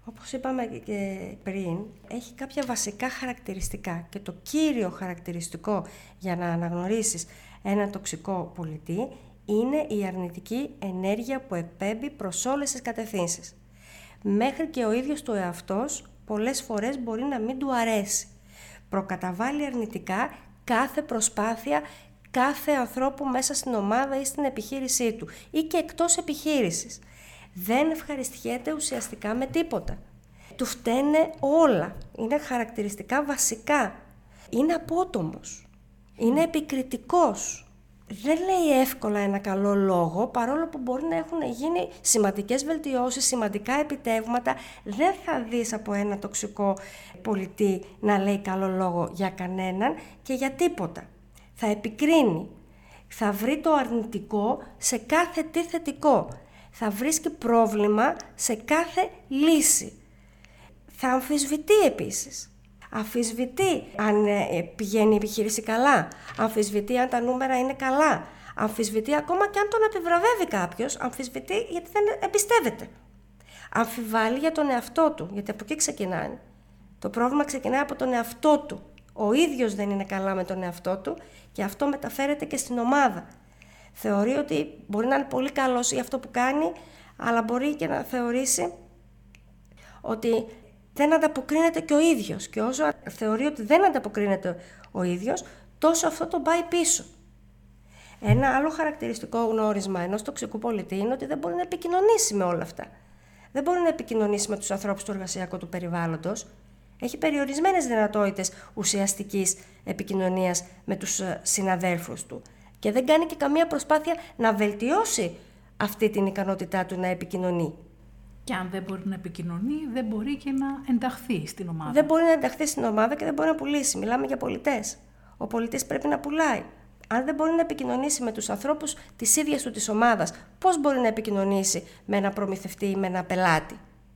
Όπως είπαμε και πριν, έχει κάποια βασικά χαρακτηριστικά και το κύριο χαρακτηριστικό για να αναγνωρίσεις ένα τοξικό πολιτή είναι η αρνητική ενέργεια που εκπέμπει προς όλες τις κατευθύνσεις. Μέχρι και ο ίδιος του εαυτός πολλές φορές μπορεί να μην του αρέσει. Προκαταβάλει αρνητικά κάθε προσπάθεια κάθε ανθρώπου μέσα στην ομάδα ή στην επιχείρησή του ή και εκτός επιχείρησης. Δεν ευχαριστιέται ουσιαστικά με τίποτα. Του φταίνε όλα. Είναι χαρακτηριστικά βασικά. Είναι απότομος. Είναι επικριτικός. Δεν λέει εύκολα ένα καλό λόγο, παρόλο που μπορεί να έχουν γίνει σημαντικές βελτιώσεις, σημαντικά επιτεύγματα. Δεν θα δεις από ένα τοξικό πολιτή να λέει καλό λόγο για κανέναν και για τίποτα. Θα επικρίνει. Θα βρει το αρνητικό σε κάθε τι θετικό. Θα βρίσκει πρόβλημα σε κάθε λύση. Θα αμφισβητεί επίσης. Αμφισβητεί αν πηγαίνει η επιχείρηση καλά. Αμφισβητεί αν τα νούμερα είναι καλά. Αμφισβητεί ακόμα και αν τον επιβραβεύει κάποιος. Αμφισβητεί γιατί δεν εμπιστεύεται. Αμφιβάλλει για τον εαυτό του, γιατί από εκεί ξεκινάει. Το πρόβλημα ξεκινάει από τον εαυτό του. Ο ίδιος δεν είναι καλά με τον εαυτό του και αυτό μεταφέρεται και στην ομάδα. Θεωρεί ότι μπορεί να είναι πολύ καλός για αυτό που κάνει, αλλά μπορεί και να θεωρήσει ότι δεν ανταποκρίνεται και ο ίδιος. Και όσο θεωρεί ότι δεν ανταποκρίνεται ο ίδιος, τόσο αυτό τον πάει πίσω. Ένα άλλο χαρακτηριστικό γνώρισμα ενός τοξικού πολιτή είναι ότι δεν μπορεί να επικοινωνήσει με όλα αυτά. Δεν μπορεί να επικοινωνήσει με τους ανθρώπους του εργασιακού του περιβάλλοντος. Έχει περιορισμένες δυνατότητες ουσιαστικής επικοινωνίας με τους συναδέλφους του. Και δεν κάνει και καμία προσπάθεια να βελτιώσει αυτή την ικανότητά του να επικοινωνεί. Και αν δεν μπορεί να επικοινωνεί, δεν μπορεί και να ενταχθεί στην ομάδα. Δεν μπορεί να ενταχθεί στην ομάδα και δεν μπορεί να πουλήσει. Μιλάμε για πολιτές. Ο πολιτής πρέπει να πουλάει. Αν δεν μπορεί να επικοινωνήσει με τους ανθρώπους της ίδιας του της ομάδας, πώς μπορεί να επικοινωνήσει με ένα προμηθευτή ή με ένα πελάτη?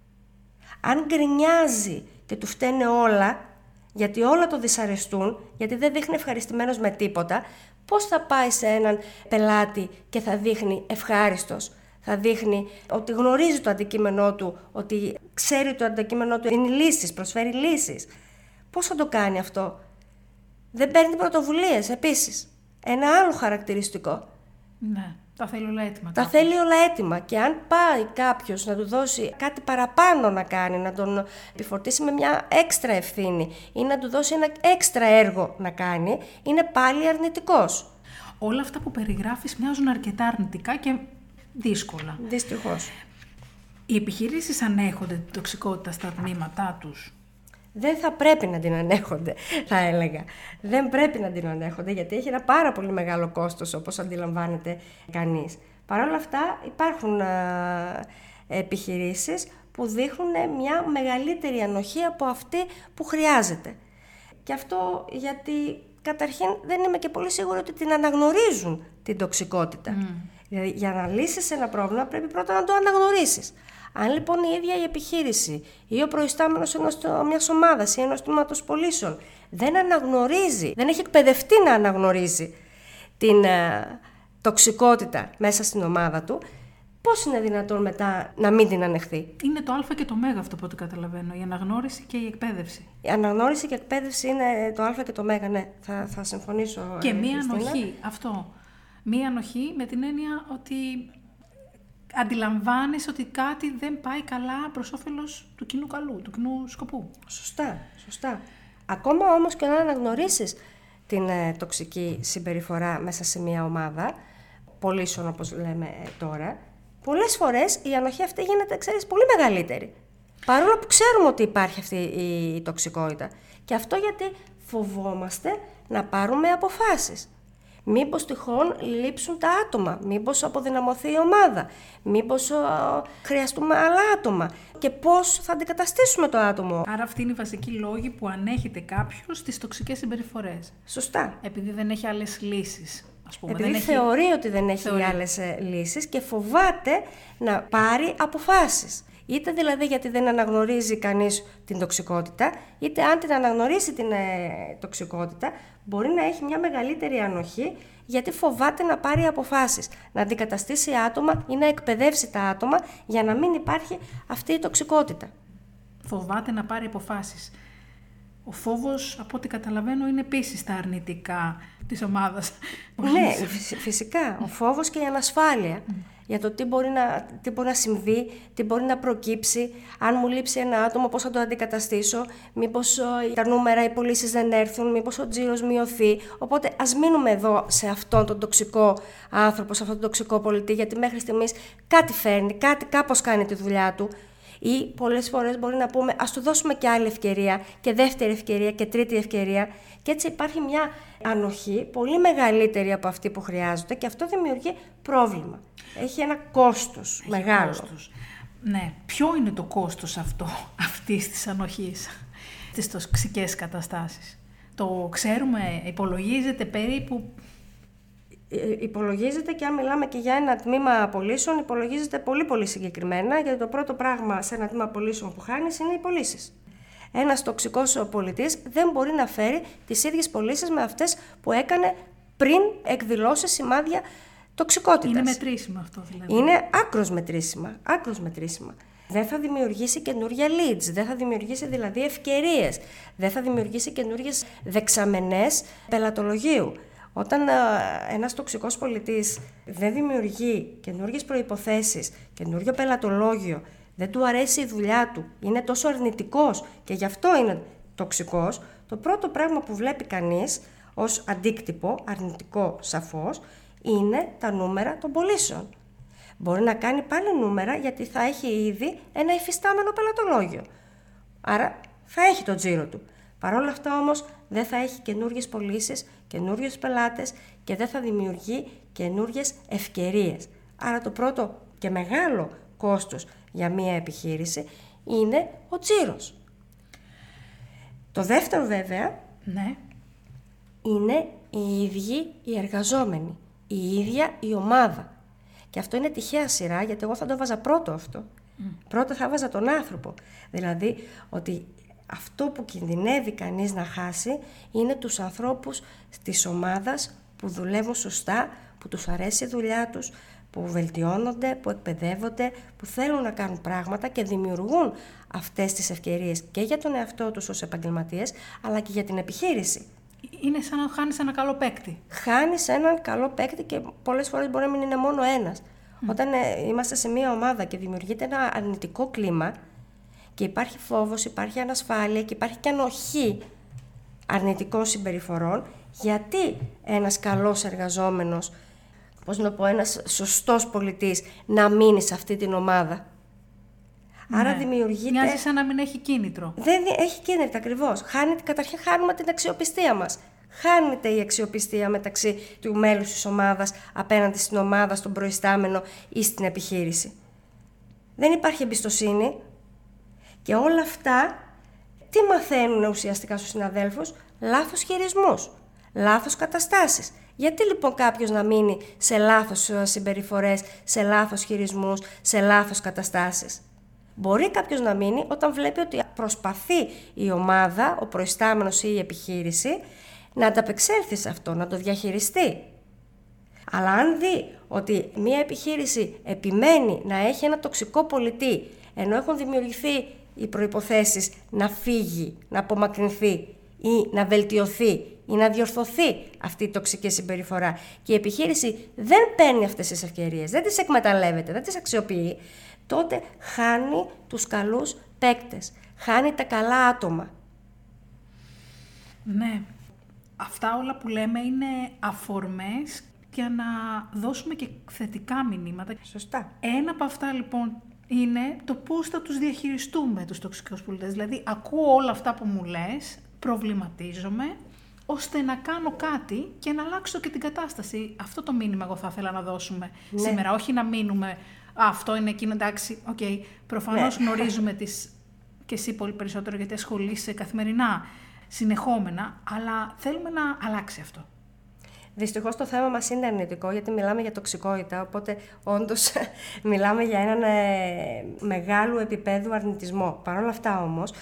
Αν γκρινιάζει και του φταίνε όλα, γιατί όλα το δυσαρεστούν, γιατί δεν δείχνει ευχαριστημένος με τίποτα, πώς θα πάει σε έναν πελάτη και θα δείχνει ευχάριστος? Θα δείχνει ότι γνωρίζει το αντικείμενό του, ότι ξέρει ότι το αντικείμενό του είναι λύσεις, προσφέρει λύσεις. Πώς θα το κάνει αυτό? Δεν παίρνει πρωτοβουλίες επίσης. Ένα άλλο χαρακτηριστικό. Ναι, τα θέλει όλα έτοιμα. Τα κάποιος. θέλει όλα έτοιμα και αν πάει κάποιος να του δώσει κάτι παραπάνω να κάνει, να τον επιφορτήσει με μια έξτρα ευθύνη ή να του δώσει ένα έξτρα έργο να κάνει, είναι πάλι αρνητικός. Όλα αυτά που περιγράφεις μοιάζουν αρκετά αρνητικά και δύσκολα. Δυστυχώς. Οι επιχειρήσεις ανέχονται την τοξικότητα στα τμήματά τους? Δεν θα πρέπει να την ανέχονται, θα έλεγα. Δεν πρέπει να την ανέχονται, γιατί έχει ένα πάρα πολύ μεγάλο κόστος, όπως αντιλαμβάνεται κανείς. Παρ' όλα αυτά υπάρχουν α, επιχειρήσεις που δείχνουν μια μεγαλύτερη ανοχή από αυτή που χρειάζεται. Και αυτό γιατί καταρχήν δεν είμαι και πολύ σίγουρη ότι την αναγνωρίζουν την τοξικότητα. Mm. Δηλαδή, για να λύσεις ένα πρόβλημα πρέπει πρώτα να το αναγνωρίσεις. Αν λοιπόν η ίδια η επιχείρηση ή ο προϊστάμενος μιας ομάδας ή ενός τμήματος πωλήσεων δεν αναγνωρίζει, δεν έχει εκπαιδευτεί να αναγνωρίζει την ε, τοξικότητα μέσα στην ομάδα του, πώς είναι δυνατόν μετά να μην την ανεχθεί? Είναι το α και το μέγα αυτό που το καταλαβαίνω, η αναγνώριση και η εκπαίδευση. Η αναγνώριση και η εκπαίδευση είναι το α και το μέγα, ναι, θα, θα συμφωνήσω. Και ε, μία Χριστίνα. ανοχή, αυτό. Μία ανοχή με την έννοια ότι αντιλαμβάνεις ότι κάτι δεν πάει καλά προς όφελος του κοινού καλού, του κοινού σκοπού. Σωστά, σωστά. Ακόμα όμως και να αναγνωρίσεις την ε, τοξική συμπεριφορά μέσα σε μια ομάδα, πωλήσεων όπως λέμε ε, τώρα, πολλές φορές η ανοχή αυτή γίνεται, ξέρεις, πολύ μεγαλύτερη. Παρόλο που ξέρουμε ότι υπάρχει αυτή η, η τοξικότητα. Και αυτό γιατί φοβόμαστε να πάρουμε αποφάσεις. Μήπως τυχόν λείψουν τα άτομα, μήπως αποδυναμωθεί η ομάδα, μήπως ο, χρειαστούμε άλλα άτομα και πώς θα αντικαταστήσουμε το άτομο. Άρα αυτή είναι η βασική λόγη που ανέχεται κάποιος τις τοξικές συμπεριφορές. Σωστά. Επειδή δεν έχει άλλες λύσεις, ας πούμε. Επειδή δεν θεωρεί έχει... ότι δεν έχει θεωρεί. άλλες λύσεις και φοβάται να πάρει αποφάσεις. Είτε δηλαδή γιατί δεν αναγνωρίζει κανείς την τοξικότητα, είτε αν την αναγνωρίσει την ε, τοξικότητα, μπορεί να έχει μια μεγαλύτερη ανοχή γιατί φοβάται να πάρει αποφάσεις, να αντικαταστήσει άτομα ή να εκπαιδεύσει τα άτομα για να μην υπάρχει αυτή η τοξικότητα. φοβάται να πάρει αποφάσεις. Ο φόβος, από ό,τι καταλαβαίνω, είναι επίσης τα αρνητικά της ομάδας. Ναι, φυσικά. Ο φόβος και η ανασφάλεια. Mm. Για το τι μπορεί, να, τι μπορεί να συμβεί, τι μπορεί να προκύψει, αν μου λείψει ένα άτομο, πώς θα το αντικαταστήσω, μήπως τα νούμερα, οι πωλήσεις δεν έρθουν, μήπως ο τζίρος μειωθεί. Οπότε ας μείνουμε εδώ σε αυτόν τον τοξικό άνθρωπο, σε αυτόν τον τοξικό πολιτή, γιατί μέχρι στιγμής κάτι φέρνει, κάτι κάπως κάνει τη δουλειά του. Ή πολλές φορές μπορεί να πούμε ας του δώσουμε και άλλη ευκαιρία και δεύτερη ευκαιρία και τρίτη ευκαιρία, και έτσι υπάρχει μια ανοχή πολύ μεγαλύτερη από αυτή που χρειάζεται και αυτό δημιουργεί πρόβλημα. Έχει ένα κόστος Έχει μεγάλο. Κόστος. Ναι. Ποιο είναι το κόστος αυτό, αυτής της ανοχής στις τοξικές καταστάσεις? Το ξέρουμε, υπολογίζεται περίπου... Υπολογίζεται, και αν μιλάμε και για ένα τμήμα απολύσεων, υπολογίζεται πολύ πολύ συγκεκριμένα, γιατί το πρώτο πράγμα σε ένα τμήμα απολύσεων που χάνεις είναι οι πωλήσεις. Ένας τοξικός πολιτής δεν μπορεί να φέρει τις ίδιες πωλήσεις με αυτές που έκανε πριν εκδηλώσει σημάδια τοξικότητας. Είναι μετρήσιμα αυτό δηλαδή. Είναι άκρως μετρήσιμα, άκρως μετρήσιμα. Δεν θα δημιουργήσει καινούργια leads, δεν θα δημιουργήσει δηλαδή ευκαιρίες, δεν θα δημιουργήσει καινούργιες δεξαμενές πελατολογίου. Όταν ένας τοξικός πολιτής δεν δημιουργεί καινούργιες προϋποθέσεις, καινούργιο πελατολόγιο, δεν του αρέσει η δουλειά του, είναι τόσο αρνητικός και γι' αυτό είναι τοξικός, το πρώτο πράγμα που βλέπει κανείς ως αντίκτυπο, αρνητικό σαφώς, είναι τα νούμερα των πωλήσεων. Μπορεί να κάνει πάλι νούμερα γιατί θα έχει ήδη ένα υφιστάμενο πελατολόγιο. Άρα θα έχει το τζίρο του. Παρ' όλα αυτά όμως δεν θα έχει καινούργιες πωλήσεις, καινούργιους πελάτες και δεν θα δημιουργεί καινούργιες ευκαιρίες. Άρα το πρώτο και μεγάλο κόστος για μία επιχείρηση είναι ο τζίρος. Το δεύτερο βέβαια ναι. είναι οι ίδιοι οι εργαζόμενοι, η ίδια η ομάδα. Και αυτό είναι τυχαία σειρά, γιατί εγώ θα το βάζα πρώτο αυτό. Mm. Πρώτα θα βάζα τον άνθρωπο. Δηλαδή ότι αυτό που κινδυνεύει κανείς να χάσει είναι τους ανθρώπους της ομάδας που δουλεύουν σωστά, που τους αρέσει η δουλειά τους, που βελτιώνονται, που εκπαιδεύονται, που θέλουν να κάνουν πράγματα και δημιουργούν αυτές τις ευκαιρίες και για τον εαυτό τους ως επαγγελματίες, αλλά και για την επιχείρηση. Είναι σαν να χάνεις ένα καλό παίκτη. Χάνεις έναν καλό παίκτη και πολλές φορές μπορεί να μην είναι μόνο ένας. Mm. Όταν ε, είμαστε σε μια ομάδα και δημιουργείται ένα αρνητικό κλίμα και υπάρχει φόβος, υπάρχει ανασφάλεια και υπάρχει και ανοχή αρνητικών συμπεριφορών, γιατί ένας καλός εργαζόμενος, πώς να πω, ένας σωστός πολιτής να μείνει σε αυτή την ομάδα? Ναι. Άρα δημιουργείται... Μοιάζει σαν να μην έχει κίνητρο. Δεν έχει κίνητρο ακριβώς. Χάνεται, καταρχήν χάνουμε την αξιοπιστία μας. Χάνεται η αξιοπιστία μεταξύ του μέλους της ομάδας απέναντι στην ομάδα, στον προϊστάμενο ή στην επιχείρηση. Δεν υπάρχει εμπιστοσύνη και όλα αυτά τι μαθαίνουν ουσιαστικά στους συναδέλφους? Λάθος χειρισμούς, λάθος καταστάσεις. Γιατί λοιπόν κάποιος να μείνει σε λάθος συμπεριφορές, σε λάθος χειρισμούς, σε λάθος καταστάσεις? Μπορεί κάποιος να μείνει όταν βλέπει ότι προσπαθεί η ομάδα, ο προϊστάμενος ή η επιχείρηση να ανταπεξέλθει σε αυτό, να το διαχειριστεί. Αλλά αν δει ότι μια επιχείρηση επιμένει να έχει ένα τοξικό πολιτή, ενώ έχουν δημιουργηθεί οι προϋποθέσεις να φύγει, να απομακρυνθεί ή να βελτιωθεί ή να διορθωθεί αυτή η τοξική συμπεριφορά και η επιχείρηση δεν παίρνει αυτές τις ευκαιρίες, δεν τις εκμεταλλεύεται, δεν τις αξιοποιεί, τότε χάνει τους καλούς παίκτες, χάνει τα καλά άτομα. Ναι, αυτά όλα που λέμε είναι αφορμές για να δώσουμε και θετικά μηνύματα. Σωστά. Ένα από αυτά λοιπόν είναι το πώς θα τους διαχειριστούμε τους τοξικούς πολιτές. Δηλαδή ακούω όλα αυτά που μου λες, προβληματίζομαι, ώστε να κάνω κάτι και να αλλάξω και την κατάσταση. Αυτό το μήνυμα εγώ θα ήθελα να δώσουμε ναι. σήμερα, όχι να μείνουμε αυτό είναι εκείνο, εντάξει, οκ, okay. Προφανώς ναι. γνωρίζουμε τις, και εσύ πολύ περισσότερο γιατί ασχολείσαι καθημερινά, συνεχόμενα, αλλά θέλουμε να αλλάξει αυτό. Δυστυχώς το θέμα μας είναι αρνητικό γιατί μιλάμε για τοξικότητα, οπότε όντως μιλάμε για έναν ε, μεγάλο επίπεδο αρνητισμό. Παρ' όλα αυτά όμως,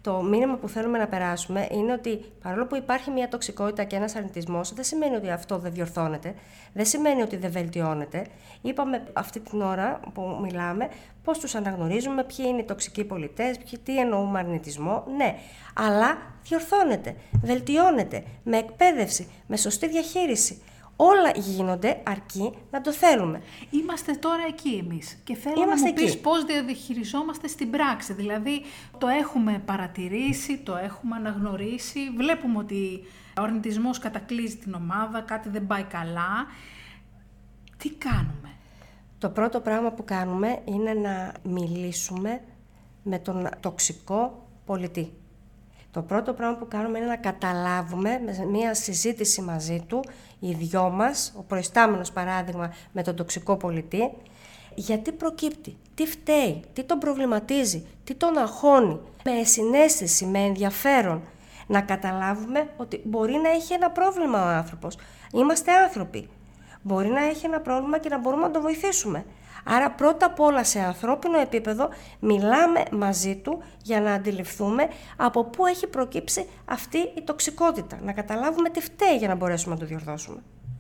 Το μήνυμα που θέλουμε να περάσουμε είναι ότι παρόλο που υπάρχει μια τοξικότητα και ένας αρνητισμός, δεν σημαίνει ότι αυτό δεν διορθώνεται, δεν σημαίνει ότι δεν βελτιώνεται. Είπαμε αυτή την ώρα που μιλάμε πώς τους αναγνωρίζουμε, ποιοι είναι οι τοξικοί πολιτές, ποιοι, τι εννοούμε αρνητισμό. Ναι, αλλά διορθώνεται, βελτιώνεται με εκπαίδευση, με σωστή διαχείριση. Όλα γίνονται αρκεί να το θέλουμε. Είμαστε τώρα εκεί εμείς και θέλω Είμαστε να μου πεις εκεί. πώς διαχειριζόμαστε στην πράξη. Δηλαδή το έχουμε παρατηρήσει, το έχουμε αναγνωρίσει, βλέπουμε ότι ο αρνητισμός κατακλείζει την ομάδα, κάτι δεν πάει καλά. Τι κάνουμε? Το πρώτο πράγμα που κάνουμε είναι να μιλήσουμε με τον τοξικό πολιτή. Το πρώτο πράγμα που κάνουμε είναι να καταλάβουμε με μια συζήτηση μαζί του, οι δυο μας, ο προϊστάμενος παράδειγμα με τον τοξικό πολιτή, γιατί προκύπτει, τι φταίει, τι τον προβληματίζει, τι τον αγχώνει, με συναίσθηση, με ενδιαφέρον. Να καταλάβουμε ότι μπορεί να έχει ένα πρόβλημα ο άνθρωπος. Είμαστε άνθρωποι. Μπορεί να έχει ένα πρόβλημα και να μπορούμε να τον βοηθήσουμε. Άρα πρώτα απ' όλα σε ανθρώπινο επίπεδο μιλάμε μαζί του για να αντιληφθούμε από πού έχει προκύψει αυτή η τοξικότητα. Να καταλάβουμε τι φταίει για να μπορέσουμε να το διορθώσουμε.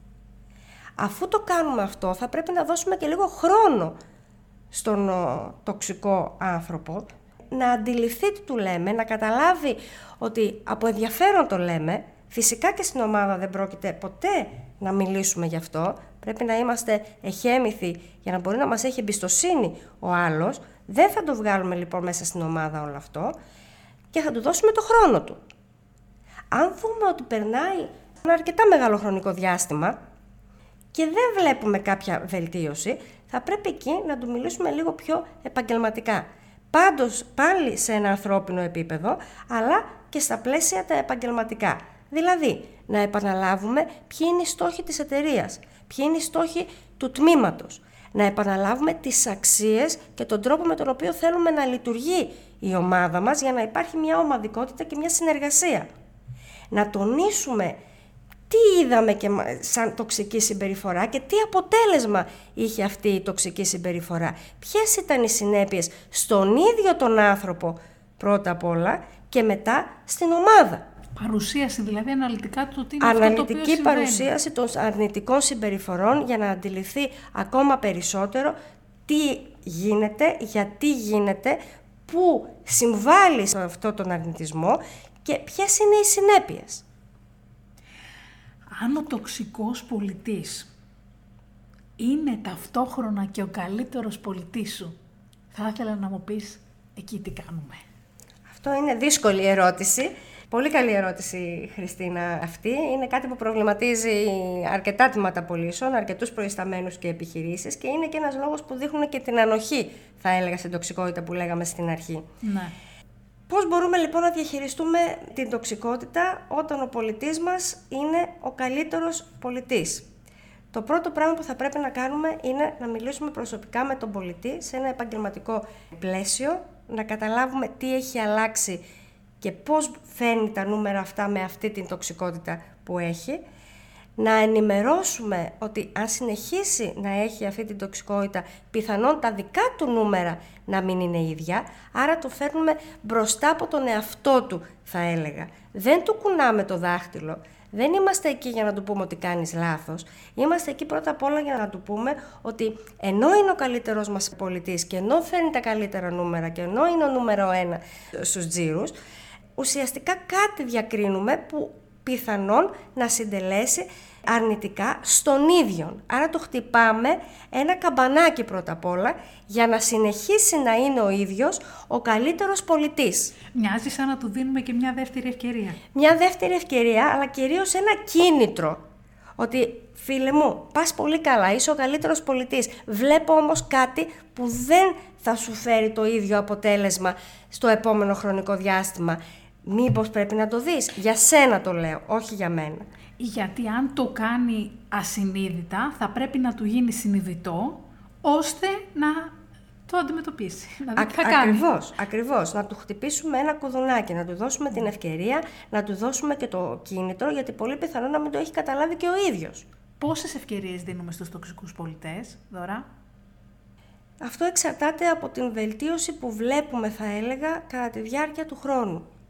Αφού το κάνουμε αυτό θα πρέπει να δώσουμε και λίγο χρόνο στον ο, τοξικό άνθρωπο να αντιληφθεί τι του λέμε, να καταλάβει ότι από ενδιαφέρον το λέμε. Φυσικά και στην ομάδα δεν πρόκειται ποτέ να μιλήσουμε γι' αυτό. Πρέπει να είμαστε εχέμηθοι για να μπορεί να μας έχει εμπιστοσύνη ο άλλος. Δεν θα το βγάλουμε λοιπόν μέσα στην ομάδα όλο αυτό και θα του δώσουμε το χρόνο του. Αν δούμε ότι περνάει ένα αρκετά μεγάλο χρονικό διάστημα και δεν βλέπουμε κάποια βελτίωση, θα πρέπει εκεί να του μιλήσουμε λίγο πιο επαγγελματικά. Πάντως πάλι σε ένα ανθρώπινο επίπεδο, αλλά και στα πλαίσια τα επαγγελματικά. Δηλαδή, να επαναλάβουμε ποιοι είναι οι στόχοι της εταιρείας, ποιοι είναι οι στόχοι του τμήματος. Να επαναλάβουμε τις αξίες και τον τρόπο με τον οποίο θέλουμε να λειτουργεί η ομάδα μας για να υπάρχει μια ομαδικότητα και μια συνεργασία. Να τονίσουμε τι είδαμε και σαν τοξική συμπεριφορά και τι αποτέλεσμα είχε αυτή η τοξική συμπεριφορά. Ποιες ήταν οι συνέπειες στον ίδιο τον άνθρωπο πρώτα απ' όλα και μετά στην ομάδα. Παρουσίαση δηλαδή αναλυτικά του τι είναι αυτό το οποίο συμβαίνει. Αναλυτική παρουσίαση των αρνητικών συμπεριφορών για να αντιληφθεί ακόμα περισσότερο τι γίνεται, γιατί γίνεται, πού συμβάλλει σε αυτό τον αρνητισμό και ποιες είναι οι συνέπειες. Αν ο τοξικός πολιτής είναι ταυτόχρονα και ο καλύτερος πολιτής σου, θα ήθελα να μου πεις εκεί τι κάνουμε. Αυτό είναι δύσκολη ερώτηση. Πολύ καλή ερώτηση, Χριστίνα, αυτή. Είναι κάτι που προβληματίζει αρκετά τμήματα πωλήσεων, αρκετούς προϊσταμένους και επιχειρήσεις και είναι και ένας λόγος που δείχνουν και την ανοχή, θα έλεγα, στην τοξικότητα που λέγαμε στην αρχή. Ναι. Πώς μπορούμε λοιπόν να διαχειριστούμε την τοξικότητα όταν ο πολιτής μας είναι ο καλύτερος πολιτής? Το πρώτο πράγμα που θα πρέπει να κάνουμε είναι να μιλήσουμε προσωπικά με τον πολιτή σε ένα επαγγελματικό πλαίσιο, να καταλάβουμε τι έχει αλλάξει και πώς φέρνει τα νούμερα αυτά με αυτή την τοξικότητα που έχει, να ενημερώσουμε ότι αν συνεχίσει να έχει αυτή την τοξικότητα, πιθανόν τα δικά του νούμερα να μην είναι ίδια, άρα το φέρνουμε μπροστά από τον εαυτό του, θα έλεγα. Δεν του κουνάμε το δάχτυλο, δεν είμαστε εκεί για να του πούμε ότι κάνεις λάθος, είμαστε εκεί πρώτα απ' όλα για να του πούμε ότι ενώ είναι ο καλύτερος μας πολιτής και ενώ φέρνει τα καλύτερα νούμερα και ενώ είναι ο νούμερο ένα στους τζίρους, ουσιαστικά κάτι διακρίνουμε που πιθανόν να συντελέσει αρνητικά στον ίδιο. Άρα το χτυπάμε ένα καμπανάκι πρώτα απ' όλα για να συνεχίσει να είναι ο ίδιος ο καλύτερος πολιτής. Μοιάζει σαν να του δίνουμε και μια δεύτερη ευκαιρία. Μια δεύτερη ευκαιρία, αλλά κυρίως ένα κίνητρο. Ότι φίλε μου, πας πολύ καλά, είσαι ο καλύτερος πολιτής. Βλέπω όμως κάτι που δεν θα σου φέρει το ίδιο αποτέλεσμα στο επόμενο χρονικό διάστημα. Μήπως πρέπει να το δεις? Για σένα το λέω, όχι για μένα. Γιατί αν το κάνει ασυνείδητα, θα πρέπει να του γίνει συνειδητό, ώστε να το αντιμετωπίσει. Να δει τι θα κάνει. Ακριβώς, ακριβώς. Να του χτυπήσουμε ένα κουδουνάκι, να του δώσουμε την ευκαιρία, να του δώσουμε και το κίνητρο, γιατί πολύ πιθανό να μην το έχει καταλάβει και ο ίδιος. Πόσες ευκαιρίες δίνουμε στους τοξικούς πολιτές, Δώρα? Αυτό εξαρτάται από την βελτίωση που βλέπουμε, θα έλεγα, κατά τη διάρκεια του χρόνου.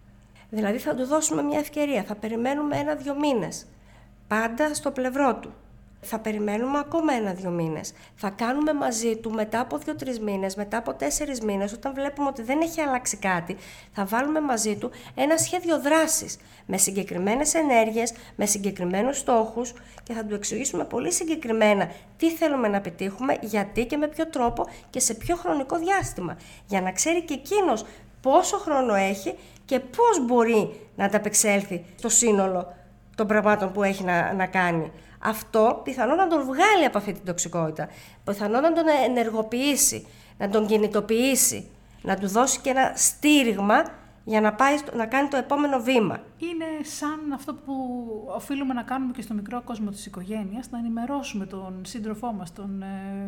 Δηλαδή θα του δώσουμε μια ευκαιρία, θα περιμένουμε ένα-δυο μήνες, πάντα στο πλευρό του. Θα περιμένουμε ακόμα ένα-δυο μήνες. Θα κάνουμε μαζί του μετά από δύο-τρεις μήνες, μετά από τέσσερις μήνες, όταν βλέπουμε ότι δεν έχει αλλάξει κάτι, θα βάλουμε μαζί του ένα σχέδιο δράσης με συγκεκριμένες ενέργειες, με συγκεκριμένους στόχους και θα του εξηγήσουμε πολύ συγκεκριμένα τι θέλουμε να πετύχουμε, γιατί και με ποιο τρόπο και σε ποιο χρονικό διάστημα. Για να ξέρει και εκείνος πόσο χρόνο έχει και πώς μπορεί να ανταπεξέλθει στο σύνολο των πραγμάτων που έχει να, να κάνει. Αυτό πιθανόν να τον βγάλει από αυτή την τοξικότητα, πιθανόν να τον ενεργοποιήσει, να τον κινητοποιήσει, να του δώσει και ένα στήριγμα για να, πάει, να κάνει το επόμενο βήμα. Είναι σαν αυτό που οφείλουμε να κάνουμε και στο μικρό κόσμο της οικογένειας, να ενημερώσουμε τον σύντροφό μας, τον,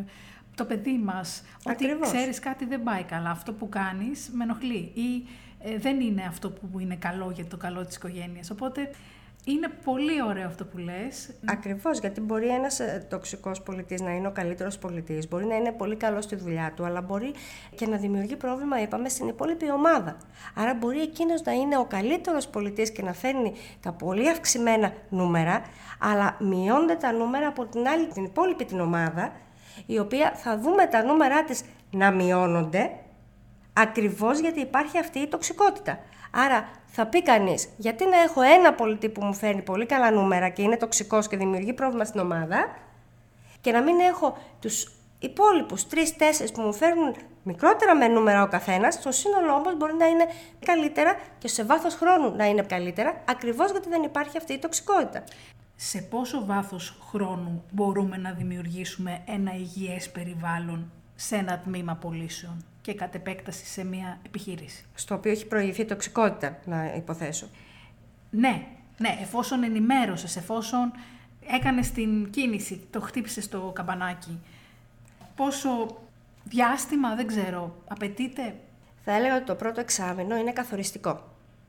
το παιδί μας, Ακριβώς. ότι ξέρεις κάτι δεν πάει καλά, αυτό που κάνεις με ενοχλεί ή ε, δεν είναι αυτό που είναι καλό για το καλό της οικογένειας. Οπότε είναι πολύ ωραίο αυτό που λες. Ακριβώς, γιατί μπορεί ένας τοξικός πολιτής να είναι ο καλύτερος πολιτής, μπορεί να είναι πολύ καλός στη δουλειά του, αλλά μπορεί και να δημιουργεί πρόβλημα, είπαμε, στην υπόλοιπη ομάδα. Άρα μπορεί εκείνος να είναι ο καλύτερος πολιτής και να φέρνει τα πολύ αυξημένα νούμερα, αλλά μειώνται τα νούμερα από την άλλη, την υπόλοιπη την ομάδα, η οποία θα δούμε τα νούμερά της να μειώνονται, ακριβώς γιατί υπάρχει αυτή η τοξικότητα. Άρα θα πει κανείς, γιατί να έχω ένα πολιτή που μου φέρνει πολύ καλά νούμερα και είναι τοξικός και δημιουργεί πρόβλημα στην ομάδα, και να μην έχω τους υπόλοιπους τρεις-τέσσερις που μου φέρνουν μικρότερα με νούμερα ο καθένας, στο σύνολο όμως μπορεί να είναι καλύτερα και σε βάθος χρόνου να είναι καλύτερα, ακριβώς γιατί δεν υπάρχει αυτή η τοξικότητα. Σε πόσο βάθος χρόνου μπορούμε να δημιουργήσουμε ένα υγιές περιβάλλον σε ένα τμήμα πωλήσεων και κατ' επέκταση σε μια επιχείρηση? Στο οποίο έχει προηγηθεί τοξικότητα, να υποθέσω. Ναι, ναι, εφόσον ενημέρωσες, εφόσον έκανες την κίνηση, το χτύπησες στο καμπανάκι, πόσο διάστημα, δεν ξέρω, απαιτείται? Θα έλεγα ότι το πρώτο εξάμηνο είναι καθοριστικό.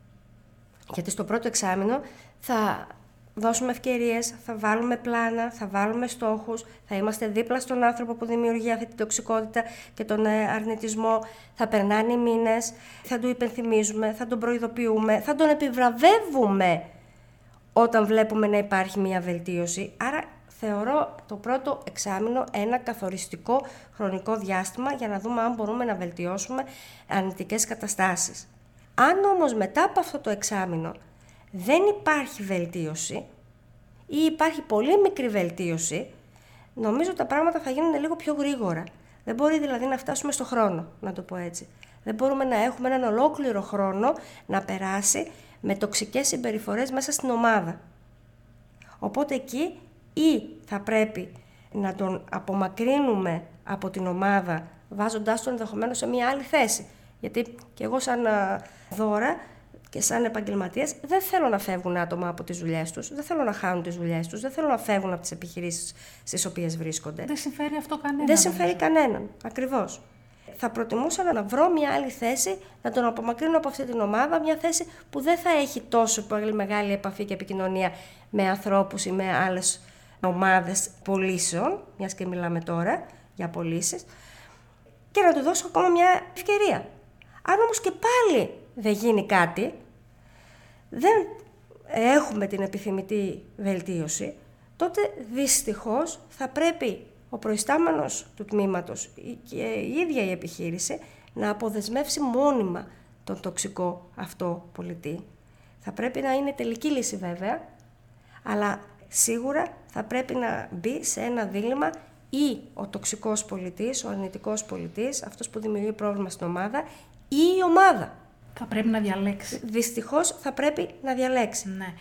Γιατί στο πρώτο εξάμηνο θα δώσουμε ευκαιρίες, θα βάλουμε πλάνα, θα βάλουμε στόχους, θα είμαστε δίπλα στον άνθρωπο που δημιουργεί αυτή την τοξικότητα και τον αρνητισμό, θα περνάνε οι μήνες, θα του υπενθυμίζουμε, θα τον προειδοποιούμε, θα τον επιβραβεύουμε όταν βλέπουμε να υπάρχει μια βελτίωση. Άρα θεωρώ το πρώτο εξάμηνο ένα καθοριστικό χρονικό διάστημα για να δούμε αν μπορούμε να βελτιώσουμε αρνητικές καταστάσεις. Αν όμως μετά από αυτό το εξάμηνο δεν υπάρχει βελτίωση ή υπάρχει πολύ μικρή βελτίωση, νομίζω τα πράγματα θα γίνουν λίγο πιο γρήγορα. Δεν μπορεί δηλαδή να φτάσουμε στο χρόνο, να το πω έτσι. Δεν μπορούμε να έχουμε έναν ολόκληρο χρόνο να περάσει με τοξικές συμπεριφορές μέσα στην ομάδα. Οπότε εκεί ή θα πρέπει να τον απομακρύνουμε από την ομάδα, βάζοντάς τον ενδεχομένως σε μια άλλη θέση. Γιατί και εγώ σαν δώρα και σαν επαγγελματίας δεν θέλω να φεύγουν άτομα από τις δουλειές τους, δεν θέλω να χάνουν τις δουλειές τους, δεν θέλω να φεύγουν από τις επιχειρήσεις στις οποίες βρίσκονται. Δεν συμφέρει αυτό κανέναν. Δεν συμφέρει κανέναν, ακριβώς. Θα προτιμούσα να βρω μια άλλη θέση, να τον απομακρύνω από αυτή την ομάδα, μια θέση που δεν θα έχει τόσο πολύ μεγάλη επαφή και επικοινωνία με ανθρώπους ή με άλλες ομάδες πωλήσεων, μιας και μιλάμε τώρα για πωλήσεις, και να του δώσω ακόμα μια ευκαιρία. Αν όμως και πάλι δεν γίνει κάτι, δεν έχουμε την επιθυμητή βελτίωση, τότε δυστυχώς θα πρέπει ο προϊστάμενος του τμήματος και η ίδια η επιχείρηση να αποδεσμεύσει μόνιμα τον τοξικό αυτό πολιτή. Θα πρέπει να είναι τελική λύση βέβαια, αλλά σίγουρα θα πρέπει να μπει σε ένα δίλημμα ή ο τοξικός πολιτής, ο αρνητικός πολιτής, αυτός που δημιουργεί πρόβλημα στην ομάδα, ή η ομάδα. Θα πρέπει να διαλέξει. Δυστυχώς θα πρέπει να διαλέξει. Ναι.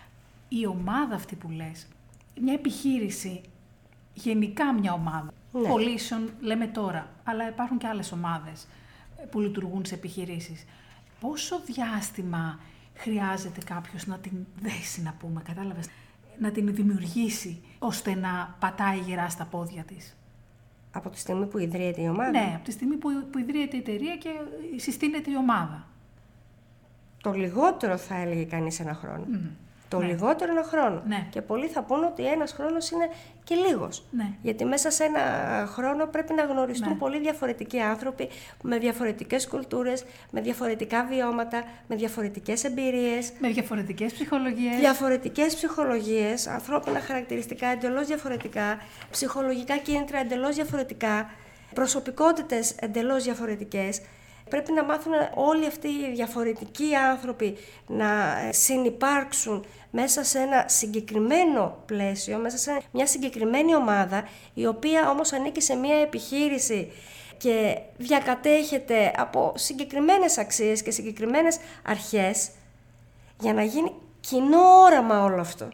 Η ομάδα αυτή που λες, μια επιχείρηση, γενικά μια ομάδα, ναι. πωλήσεων λέμε τώρα, αλλά υπάρχουν και άλλες ομάδες που λειτουργούν σε επιχειρήσεις. Πόσο διάστημα χρειάζεται κάποιος να την δέσει, να πούμε, κατάλαβες, να την δημιουργήσει, ώστε να πατάει γερά στα πόδια της? Από τη στιγμή που ιδρύεται η ομάδα. Ναι, από τη στιγμή που, που ιδρύεται η εταιρεία και συστήνεται η ομάδα. Το λιγότερο θα έλεγε κανείς ένα χρόνο. Mm. Το ναι. λιγότερο ένα χρόνο. Ναι. Και πολλοί θα πούνε ότι ένας χρόνος είναι και λίγος. Ναι. Γιατί μέσα σε ένα χρόνο πρέπει να γνωριστούν ναι. πολύ διαφορετικοί άνθρωποι, με διαφορετικές κουλτούρες, με διαφορετικά βιώματα, με διαφορετικές εμπειρίες. Με διαφορετικές ψυχολογίες. Διαφορετικές ψυχολογίες, ανθρώπινα χαρακτηριστικά εντελώς διαφορετικά, ψυχολογικά κίνητρα εντελώς διαφορετικά, προσωπικότητες εντελώς διαφορετικές. Πρέπει να μάθουν όλοι αυτοί οι διαφορετικοί άνθρωποι να συνυπάρξουν μέσα σε ένα συγκεκριμένο πλαίσιο, μέσα σε μια συγκεκριμένη ομάδα, η οποία όμως ανήκει σε μια επιχείρηση και διακατέχεται από συγκεκριμένες αξίες και συγκεκριμένες αρχές, για να γίνει κοινό όραμα όλο αυτό.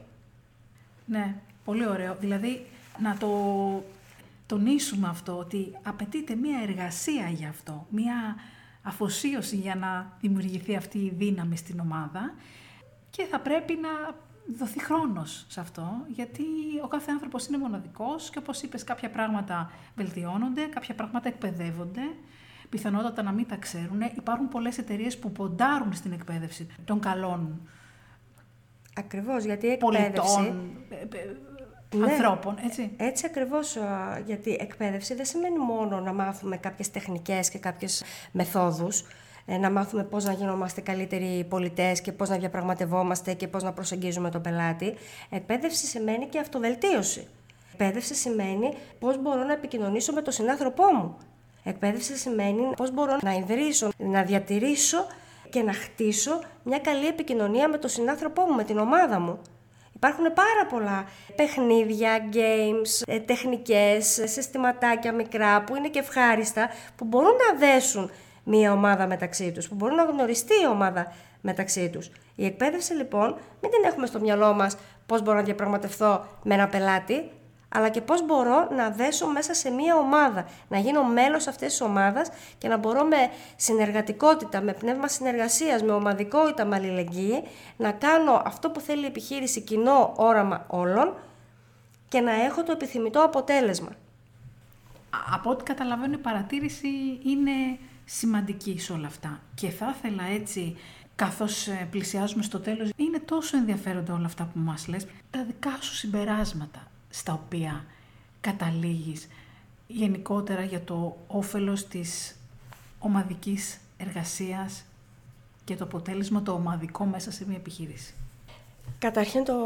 Ναι, πολύ ωραίο. Δηλαδή, να το τονίσουμε αυτό, ότι απαιτείται μια εργασία για αυτό, μια αφοσίωση για να δημιουργηθεί αυτή η δύναμη στην ομάδα και θα πρέπει να δοθεί χρόνος σε αυτό, γιατί ο κάθε άνθρωπος είναι μοναδικός και όπως είπες, κάποια πράγματα βελτιώνονται, κάποια πράγματα εκπαιδεύονται, πιθανότατα να μην τα ξέρουν. Υπάρχουν πολλές εταιρείες που ποντάρουν στην εκπαίδευση των καλών Ακριβώς, γιατί η εκπαίδευση... πολιτών, ναι, ανθρώπων, έτσι. Έτσι ακριβώς, γιατί εκπαίδευση δεν σημαίνει μόνο να μάθουμε κάποιες τεχνικές και κάποιες μεθόδους, να μάθουμε πώς να γινόμαστε καλύτεροι πολιτές και πώς να διαπραγματευόμαστε και πώς να προσεγγίζουμε τον πελάτη. Εκπαίδευση σημαίνει και αυτοβελτίωση. Εκπαίδευση σημαίνει πώς μπορώ να επικοινωνήσω με τον συνάνθρωπό μου. Εκπαίδευση σημαίνει πώς μπορώ να ιδρύσω, να διατηρήσω και να χτίσω μια καλή επικοινωνία με τον συνάνθρωπό μου, με την ομάδα μου. Υπάρχουν πάρα πολλά παιχνίδια, games, τεχνικές, συστηματάκια μικρά που είναι και ευχάριστα, που μπορούν να δέσουν μια ομάδα μεταξύ τους, που μπορούν να γνωριστεί η ομάδα μεταξύ τους. Η εκπαίδευση λοιπόν μην την έχουμε στο μυαλό μας πώς μπορώ να διαπραγματευθώ με ένα πελάτη, αλλά και πώς μπορώ να δέσω μέσα σε μια ομάδα, να γίνω μέλος αυτής της ομάδας και να μπορώ με συνεργατικότητα, με πνεύμα συνεργασίας, με ομαδικότητα, με αλληλεγγύη, να κάνω αυτό που θέλει η επιχείρηση, κοινό όραμα όλων και να έχω το επιθυμητό αποτέλεσμα. Από ό,τι καταλαβαίνω, η παρατήρηση είναι σημαντική σε όλα αυτά και θα ήθελα έτσι, καθώς πλησιάζουμε στο τέλος, είναι τόσο ενδιαφέροντα όλα αυτά που μας λες, τα δικά σου συμπεράσματα στα οποία καταλήγεις γενικότερα για το όφελος της ομαδικής εργασίας και το αποτέλεσμα το ομαδικό μέσα σε μια επιχείρηση. Καταρχήν το,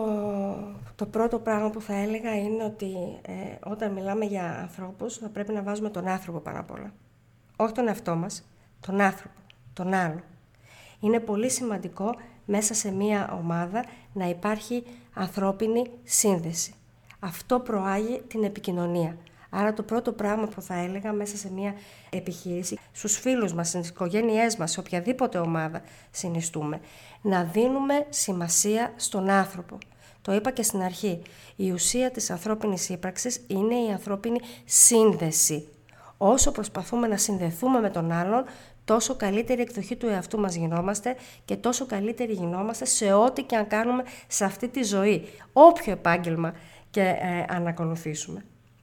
το πρώτο πράγμα που θα έλεγα είναι ότι ε, όταν μιλάμε για ανθρώπους θα πρέπει να βάζουμε τον άνθρωπο πάνω απ' όλα. Όχι τον εαυτό μας, τον άνθρωπο, τον άλλο. Είναι πολύ σημαντικό μέσα σε μια ομάδα να υπάρχει ανθρώπινη σύνδεση. Αυτό προάγει την επικοινωνία. Άρα το πρώτο πράγμα που θα έλεγα μέσα σε μια επιχείρηση, στους φίλους μας, στις οικογένειές μας, σε οποιαδήποτε ομάδα συνιστούμε, να δίνουμε σημασία στον άνθρωπο. Το είπα και στην αρχή, η ουσία της ανθρώπινης ύπαρξης είναι η ανθρώπινη σύνδεση. Όσο προσπαθούμε να συνδεθούμε με τον άλλον, τόσο καλύτερη εκδοχή του εαυτού μας γινόμαστε και τόσο καλύτερη γινόμαστε σε ό,τι και αν κάνουμε σε αυτή τη ζωή, όποιο επάγγελμα και ε, ανακολουθήσουμε.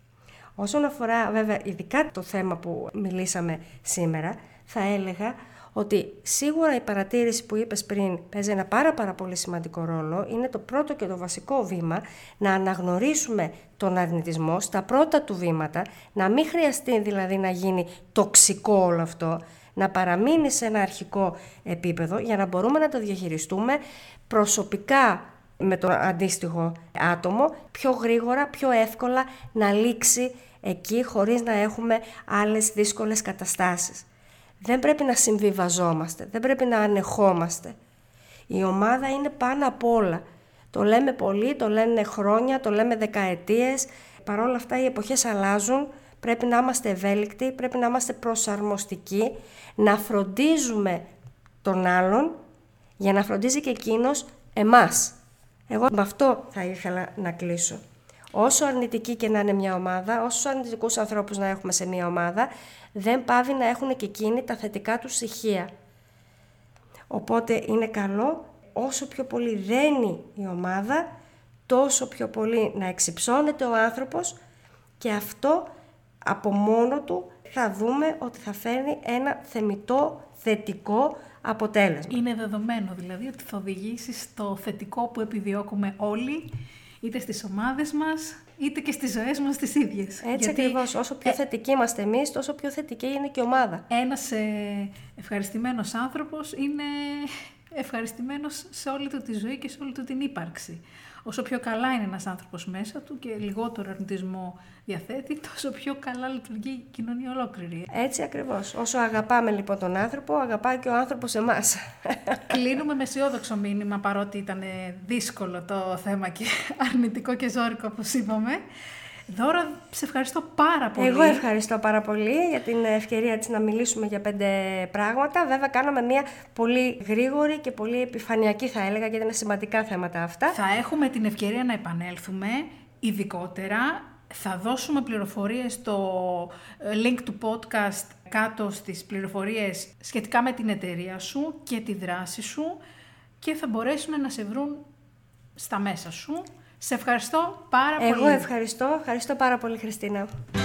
Όσον αφορά βέβαια ειδικά το θέμα που μιλήσαμε σήμερα, θα έλεγα ότι σίγουρα η παρατήρηση που είπες πριν παίζει ένα πάρα πάρα πολύ σημαντικό ρόλο. Είναι το πρώτο και το βασικό βήμα να αναγνωρίσουμε τον αρνητισμό στα πρώτα του βήματα, να μην χρειαστεί δηλαδή να γίνει τοξικό όλο αυτό, να παραμείνει σε ένα αρχικό επίπεδο για να μπορούμε να το διαχειριστούμε προσωπικά με το αντίστοιχο άτομο, πιο γρήγορα, πιο εύκολα να λήξει εκεί χωρίς να έχουμε άλλες δύσκολες καταστάσεις. Δεν πρέπει να συμβιβαζόμαστε, δεν πρέπει να ανεχόμαστε. Η ομάδα είναι πάνω απ' όλα. Το λέμε πολύ, το λένε χρόνια, το λέμε δεκαετίες. Παρ' όλα αυτά οι εποχές αλλάζουν, πρέπει να είμαστε ευέλικτοι, πρέπει να είμαστε προσαρμοστικοί, να φροντίζουμε τον άλλον για να φροντίζει και εκείνος εμάς. Εγώ με αυτό θα ήθελα να κλείσω. Όσο αρνητική και να είναι μια ομάδα, όσους αρνητικούς ανθρώπους να έχουμε σε μια ομάδα, δεν πάβει να έχουν και εκείνοι τα θετικά τους στοιχεία. Οπότε είναι καλό όσο πιο πολύ δένει η ομάδα, τόσο πιο πολύ να εξυψώνεται ο άνθρωπος και αυτό από μόνο του θα δούμε ότι θα φέρνει ένα θεμιτό θετικό αποτέλεσμα. Είναι δεδομένο δηλαδή ότι θα οδηγήσει στο θετικό που επιδιώκουμε όλοι, είτε στις ομάδες μας, είτε και στις ζωές μας τις ίδιες. Έτσι ακριβώς. Όσο πιο ε... θετικοί είμαστε εμείς, τόσο πιο θετική είναι και η ομάδα. Ένας ε, ευχαριστημένος άνθρωπος είναι ευχαριστημένος σε όλη του τη ζωή και σε όλη του την ύπαρξη. Όσο πιο καλά είναι ένας άνθρωπος μέσα του και λιγότερο αρνητισμό διαθέτει, τόσο πιο καλά λειτουργεί η κοινωνία ολόκληρη. Έτσι ακριβώς. Όσο αγαπάμε λοιπόν τον άνθρωπο, αγαπάει και ο άνθρωπος εμάς. Κλείνουμε με αισιόδοξο μήνυμα, παρότι ήταν δύσκολο το θέμα και αρνητικό και ζώρικο, όπως είπαμε. Δώρα, σε ευχαριστώ πάρα πολύ. Εγώ ευχαριστώ πάρα πολύ για την ευκαιρία της να μιλήσουμε για πέντε πράγματα. Βέβαια κάναμε μια πολύ γρήγορη και πολύ επιφανειακή, θα έλεγα, γιατί είναι σημαντικά θέματα αυτά. Θα έχουμε την ευκαιρία να επανέλθουμε ειδικότερα. Θα δώσουμε πληροφορίες στο link του podcast κάτω στις πληροφορίες σχετικά με την εταιρεία σου και τη δράση σου και θα μπορέσουν να σε βρουν στα μέσα σου. Σε ευχαριστώ πάρα πολύ. Εγώ ευχαριστώ. Ευχαριστώ πάρα πολύ, Χριστίνα.